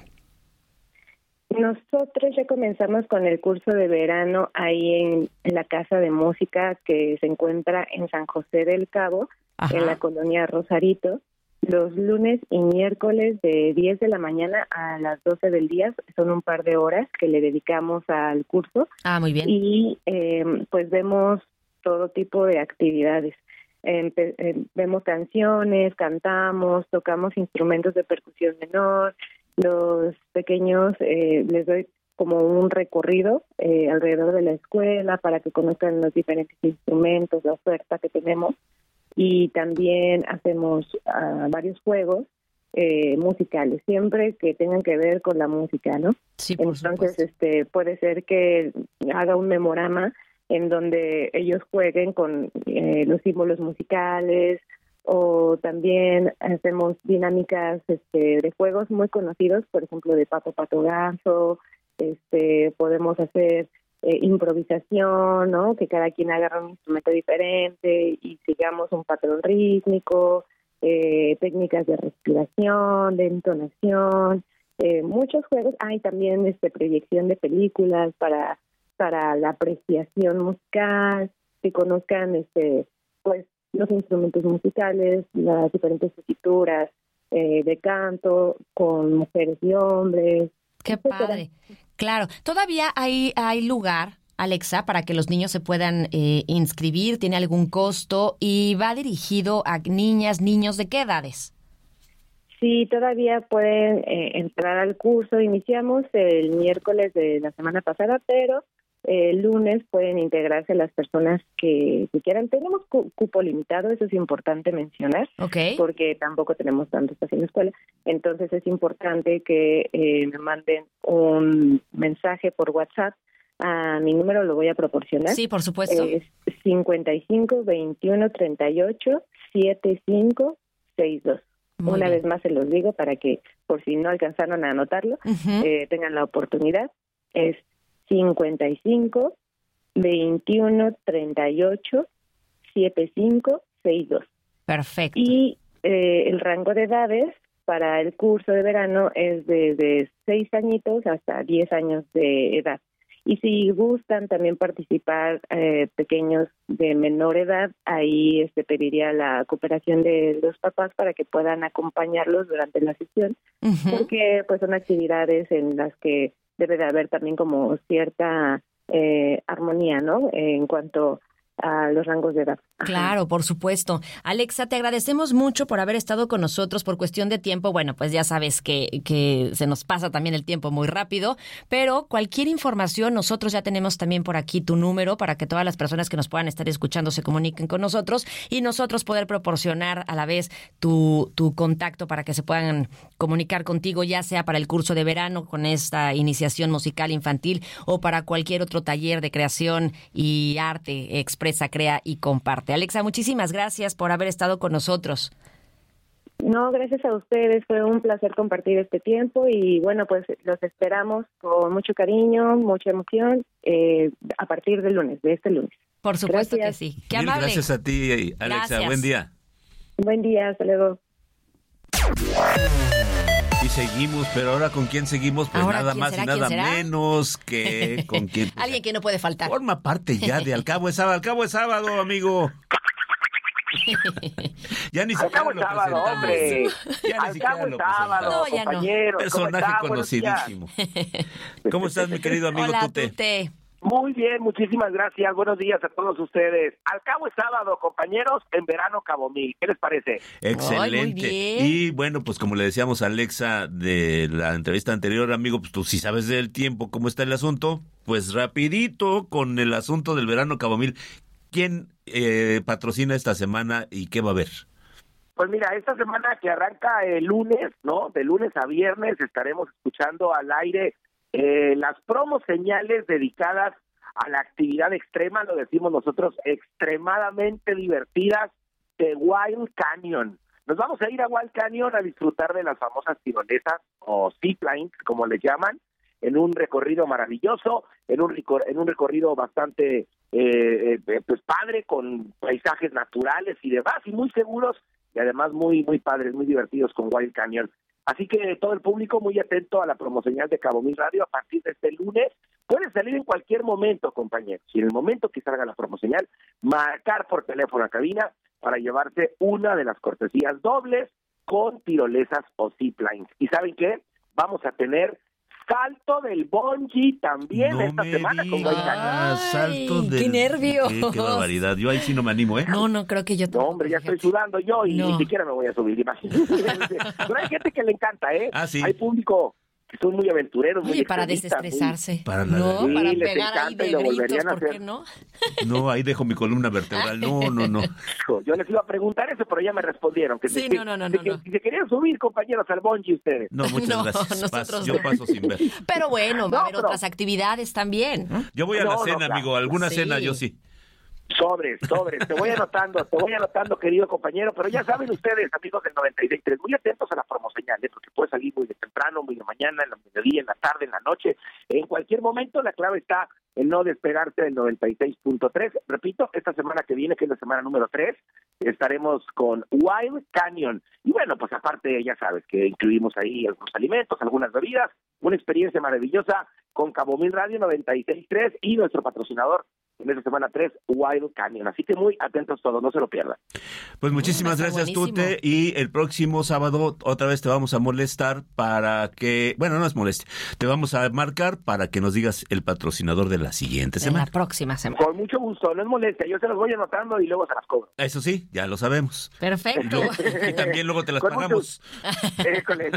Nosotros ya comenzamos con el curso de verano ahí en, en la Casa de Música que se encuentra en San José del Cabo, Ajá. en la colonia Rosarito, los lunes y miércoles de diez de la mañana a las doce del día. Son un par de horas que le dedicamos al curso. Ah, muy bien. Y eh, pues vemos todo tipo de actividades. Eh, eh, vemos canciones, cantamos, tocamos instrumentos de percusión menor. Los pequeños eh, les doy como un recorrido eh, alrededor de la escuela para que conozcan los diferentes instrumentos, la oferta que tenemos, y también hacemos uh, varios juegos eh, musicales, siempre que tengan que ver con la música, ¿no? Sí, por Entonces, supuesto. este, puede ser que haga un memorama en donde ellos jueguen con eh, los símbolos musicales, o también hacemos dinámicas este, de juegos muy conocidos, por ejemplo, de Pato Pato Ganso. Este, podemos hacer eh, improvisación, ¿no? Que cada quien agarra un instrumento diferente y sigamos un patrón rítmico, eh, técnicas de respiración, de entonación, eh, muchos juegos. Hay ah, también este, proyección de películas para para la apreciación musical, que conozcan este, pues los instrumentos musicales, las diferentes escrituras eh, de canto con mujeres y hombres. ¡Qué etcétera. Padre! Claro, todavía hay, hay lugar, Alexa, para que los niños se puedan eh, inscribir. ¿Tiene algún costo? Y va dirigido a niñas, niños, ¿de qué edades? Sí, todavía pueden eh, entrar al curso. Iniciamos el miércoles de la semana pasada, pero el lunes pueden integrarse las personas que, que quieran. Tenemos cu- cupo limitado, eso es importante mencionar, okay. porque tampoco tenemos tantos en la escuela. Entonces es importante que eh, me manden un mensaje por WhatsApp. A mi número lo voy a proporcionar. Sí, por supuesto. Es cincuenta y cinco, veintiuno, treinta y ocho, setenta y cinco, sesenta y dos. Muy Una bien. Vez más se los digo para que, por si no alcanzaron a anotarlo, uh-huh. eh, tengan la oportunidad. Es cincuenta y cinco, veintiuno, treinta y ocho, setenta y cinco, sesenta y dos. Perfecto. Y eh, el rango de edades para el curso de verano es desde seis añitos hasta diez años de edad. Y si gustan también participar eh, pequeños de menor edad, ahí este, pediría la cooperación de los papás para que puedan acompañarlos durante la sesión, uh-huh. porque pues son actividades en las que debe de haber también como cierta eh, armonía, ¿no? En cuanto a los rangos de edad. Ajá. Claro, por supuesto. Alexa, te agradecemos mucho por haber estado con nosotros. Por cuestión de tiempo, bueno, pues ya sabes que, que se nos pasa también el tiempo muy rápido, pero cualquier información, nosotros ya tenemos también por aquí tu número para que todas las personas que nos puedan estar escuchando se comuniquen con nosotros y nosotros poder proporcionar a la vez tu, tu contacto para que se puedan comunicar contigo, ya sea para el curso de verano con esta iniciación musical infantil o para cualquier otro taller de creación y arte. Expresa, crea y comparte. Alexa, muchísimas gracias por haber estado con nosotros. No, gracias a ustedes, fue un placer compartir este tiempo y bueno, pues los esperamos con mucho cariño, mucha emoción eh, a partir del lunes, de este lunes. Por supuesto gracias. que sí. Qué Mil amable. gracias a ti, Alexa. Gracias. Buen día. Buen día, hasta luego. Y seguimos, pero ahora ¿con quién seguimos? Pues Ahora, nada ¿quién más será? y nada ¿Quién será? menos que con quién. Pues, Alguien que no puede faltar. forma parte ya de Al Cabo es Sábado. Al Cabo es Sábado, amigo. Ya ni Al siquiera cabo lo es sábado, presentamos. hombre. Ya ni Al siquiera cabo lo es sábado, No, ya no. compañeros. ¿Cómo Personaje están? Buenos días. conocidísimo. ¿Cómo estás, mi querido amigo Hola, Tute? Tute. Muy bien, muchísimas gracias. Buenos días a todos ustedes. Al cabo es sábado, compañeros, en verano Cabo Mil. ¿Qué les parece? Excelente. Ay, muy bien. Y bueno, pues como le decíamos a Alexa de la entrevista anterior, amigo, pues tú sí sabes del tiempo, cómo está el asunto, pues rapidito con el asunto del verano Cabo Mil. ¿Quién eh, patrocina esta semana y qué va a haber? Pues mira, esta semana que arranca el lunes, ¿no? De lunes a viernes estaremos escuchando al aire eh, las promos señales dedicadas a la actividad extrema, lo decimos nosotros, extremadamente divertidas de Wild Canyon. Nos vamos a ir a Wild Canyon a disfrutar de las famosas tirolesas o ziplines, como les llaman, en un recorrido maravilloso, en un en un recorrido bastante eh, eh, pues padre, con paisajes naturales y demás, y muy seguros, y además muy muy padres, muy divertidos con Wild Canyon. Así que todo el público muy atento a la promocional de Cabo Mil Radio a partir de este lunes. Puede salir en cualquier momento, compañeros, y en el momento que salga la promocional, marcar por teléfono a cabina para llevarse una de las cortesías dobles con tirolesas o ziplines. ¿Y saben qué? Vamos a tener salto del bungee también No esta me semana con digas. Wild Canyon. Ah, salto Ay, del- qué nervios. Qué, qué barbaridad. Yo ahí sí no me animo, ¿eh? No, no, creo que yo No, tampoco, hombre, ya estoy fíjate. sudando yo y No. ni siquiera me voy a subir, imagínense. Pero hay gente que le encanta, ¿eh? Ah, sí. Hay público que son muy aventureros, muy Oye, para extremistas, muy- desestresarse. Para la- no, Sí, para les pegar ahí encanta y de lo gritos, volverían a ¿por qué hacer. no? No, ahí dejo mi columna vertebral. No, no, no. Yo les iba a preguntar eso, pero ya me respondieron. Que Sí, se, que- no, no, no, de no, que no. si se querían subir, compañeros, al bungee ustedes. No, muchas No, gracias. nosotros Paso- no. yo paso sin ver. Pero bueno, va No, a haber pero- otras actividades también. Yo voy a la No, no, cena, claro. amigo. Alguna Sí. cena, yo sí. Sobres, sobres, te voy anotando, te voy anotando, querido compañero, pero ya saben ustedes, amigos del noventa y seis punto tres, muy atentos a la promoseñal, ¿eh? Porque puede salir muy de temprano, muy de mañana, en la mediodía, en la tarde, en la noche, en cualquier momento. La clave está en no despegarse del noventa y seis punto tres. Repito, esta semana que viene, que es la semana número tres, estaremos con Wild Canyon. Y bueno, pues aparte, ya sabes que incluimos ahí algunos alimentos, algunas bebidas, una experiencia maravillosa con Cabo Mil Radio noventa y seis punto tres y nuestro patrocinador en esta semana tres, Wild Canyon. Así que muy atentos todos, no se lo pierdan. Pues muchísimas Está gracias, buenísimo. Tute. Y el próximo sábado otra vez te vamos a molestar para que... Bueno, no es molestia. Te vamos a marcar para que nos digas el patrocinador de la siguiente En semana. la próxima semana. Con mucho gusto, no es molestia, yo se los voy anotando y luego se las cobro. Eso sí, ya lo sabemos. Y, Perfecto. luego- y también luego te las Con pagamos. École.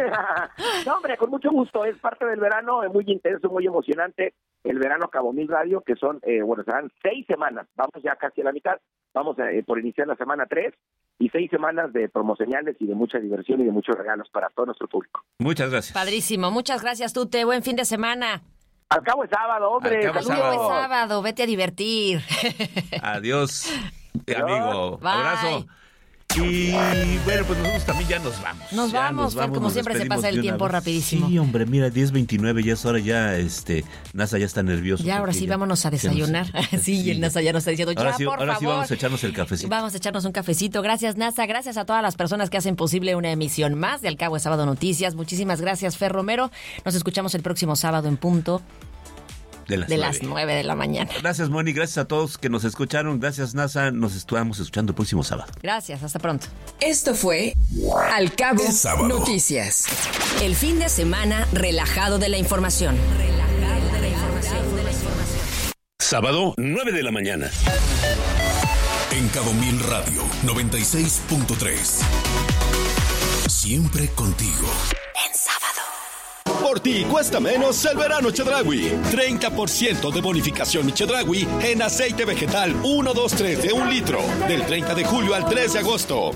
No, hombre, con mucho gusto, es parte del verano, es muy intenso, muy emocionante, el verano Cabo Mil Radio, que son, eh, bueno, serán seis semanas, vamos ya casi a la mitad, vamos a, eh, por iniciar la semana tres, y seis semanas de promocionales y de mucha diversión y de muchos regalos para todo nuestro público. Muchas gracias. Padrísimo. Muchas gracias, Tute. Buen fin de semana. Al cabo es sábado, hombre. Al cabo es saludos. Sábado. sábado, vete a divertir. Adiós, amigo. Bye. Abrazo. Y bueno, pues nosotros también ya nos vamos. Nos Ya vamos, Fer, como nos siempre se despedimos pasa el de una tiempo vez. rapidísimo. Sí, hombre, mira, diez veintinueve, ya es hora, ya, este, NASA ya está nervioso. Ya, ahora porque sí, ya- vámonos a ya nos- desayunar. Sí, y el NASA ya nos está diciendo, Ahora ya, sí, por ahora favor. sí vamos a echarnos el cafecito. Vamos a echarnos un cafecito. Gracias, NASA. Gracias a todas las personas que hacen posible una emisión más de Al Cabo de Sábado Noticias. Muchísimas gracias, Fer Romero. Nos escuchamos el próximo sábado en punto De las de nueve. las nueve de la mañana. Gracias, Moni. Gracias a todos que nos escucharon. Gracias, NASA. Nos estamos escuchando el próximo sábado. Gracias, hasta pronto. Esto fue Al Cabo Es sábado. Noticias. El fin de semana relajado de la información. Sábado, nueve de la mañana. En Cabo Mil Radio, noventa y seis punto tres. Siempre contigo. En sábado. Por ti cuesta menos el verano Chedraui. treinta por ciento de bonificación Chedraui en aceite vegetal uno, dos, tres de un litro. Del treinta de julio al tres de agosto.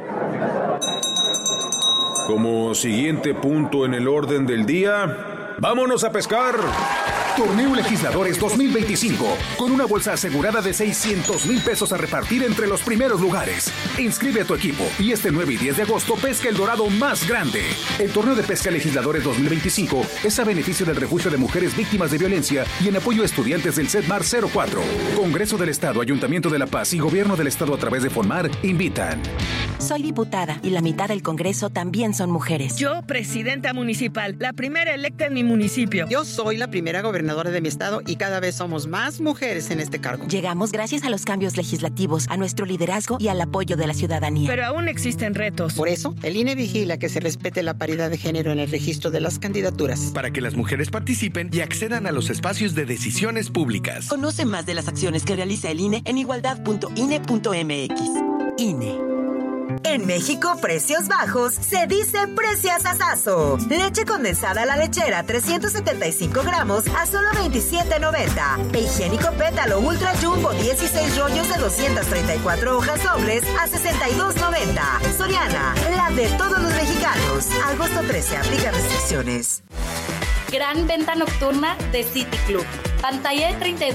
Como siguiente punto en el orden del día, vámonos a pescar. Torneo Legisladores dos mil veinticinco, con una bolsa asegurada de seiscientos mil pesos a repartir entre los primeros lugares. Inscribe a tu equipo y este nueve y diez de agosto pesca el dorado más grande. El Torneo de Pesca Legisladores dos mil veinticinco es a beneficio del Refugio de Mujeres Víctimas de Violencia y en apoyo a estudiantes del CEDMAR cero cuatro. Congreso del Estado, Ayuntamiento de La Paz y Gobierno del Estado a través de FONMAR invitan. Soy diputada y la mitad del Congreso también son mujeres. Yo, presidenta municipal, la primera electa en mi municipio. Yo soy la primera gobernadora de mi estado y cada vez somos más mujeres en este cargo. Llegamos gracias a los cambios legislativos, a nuestro liderazgo y al apoyo de la ciudadanía. Pero aún existen retos. Por eso, el I N E vigila que se respete la paridad de género en el registro de las candidaturas. Para que las mujeres participen y accedan a los espacios de decisiones públicas. Conoce más de las acciones que realiza el I N E en igualdad punto I N E punto M X. I N E. En México, precios bajos se dice preciasasazo. Leche condensada a la lechera, trescientos setenta y cinco gramos a solo veintisiete noventa. E higiénico pétalo ultra jumbo, dieciséis rollos de doscientas treinta y cuatro hojas dobles a sesenta y dos noventa. Soriana, la de todos los mexicanos. Agosto trece, aplica restricciones. Gran venta nocturna de City Club. Pantalla de treinta y dos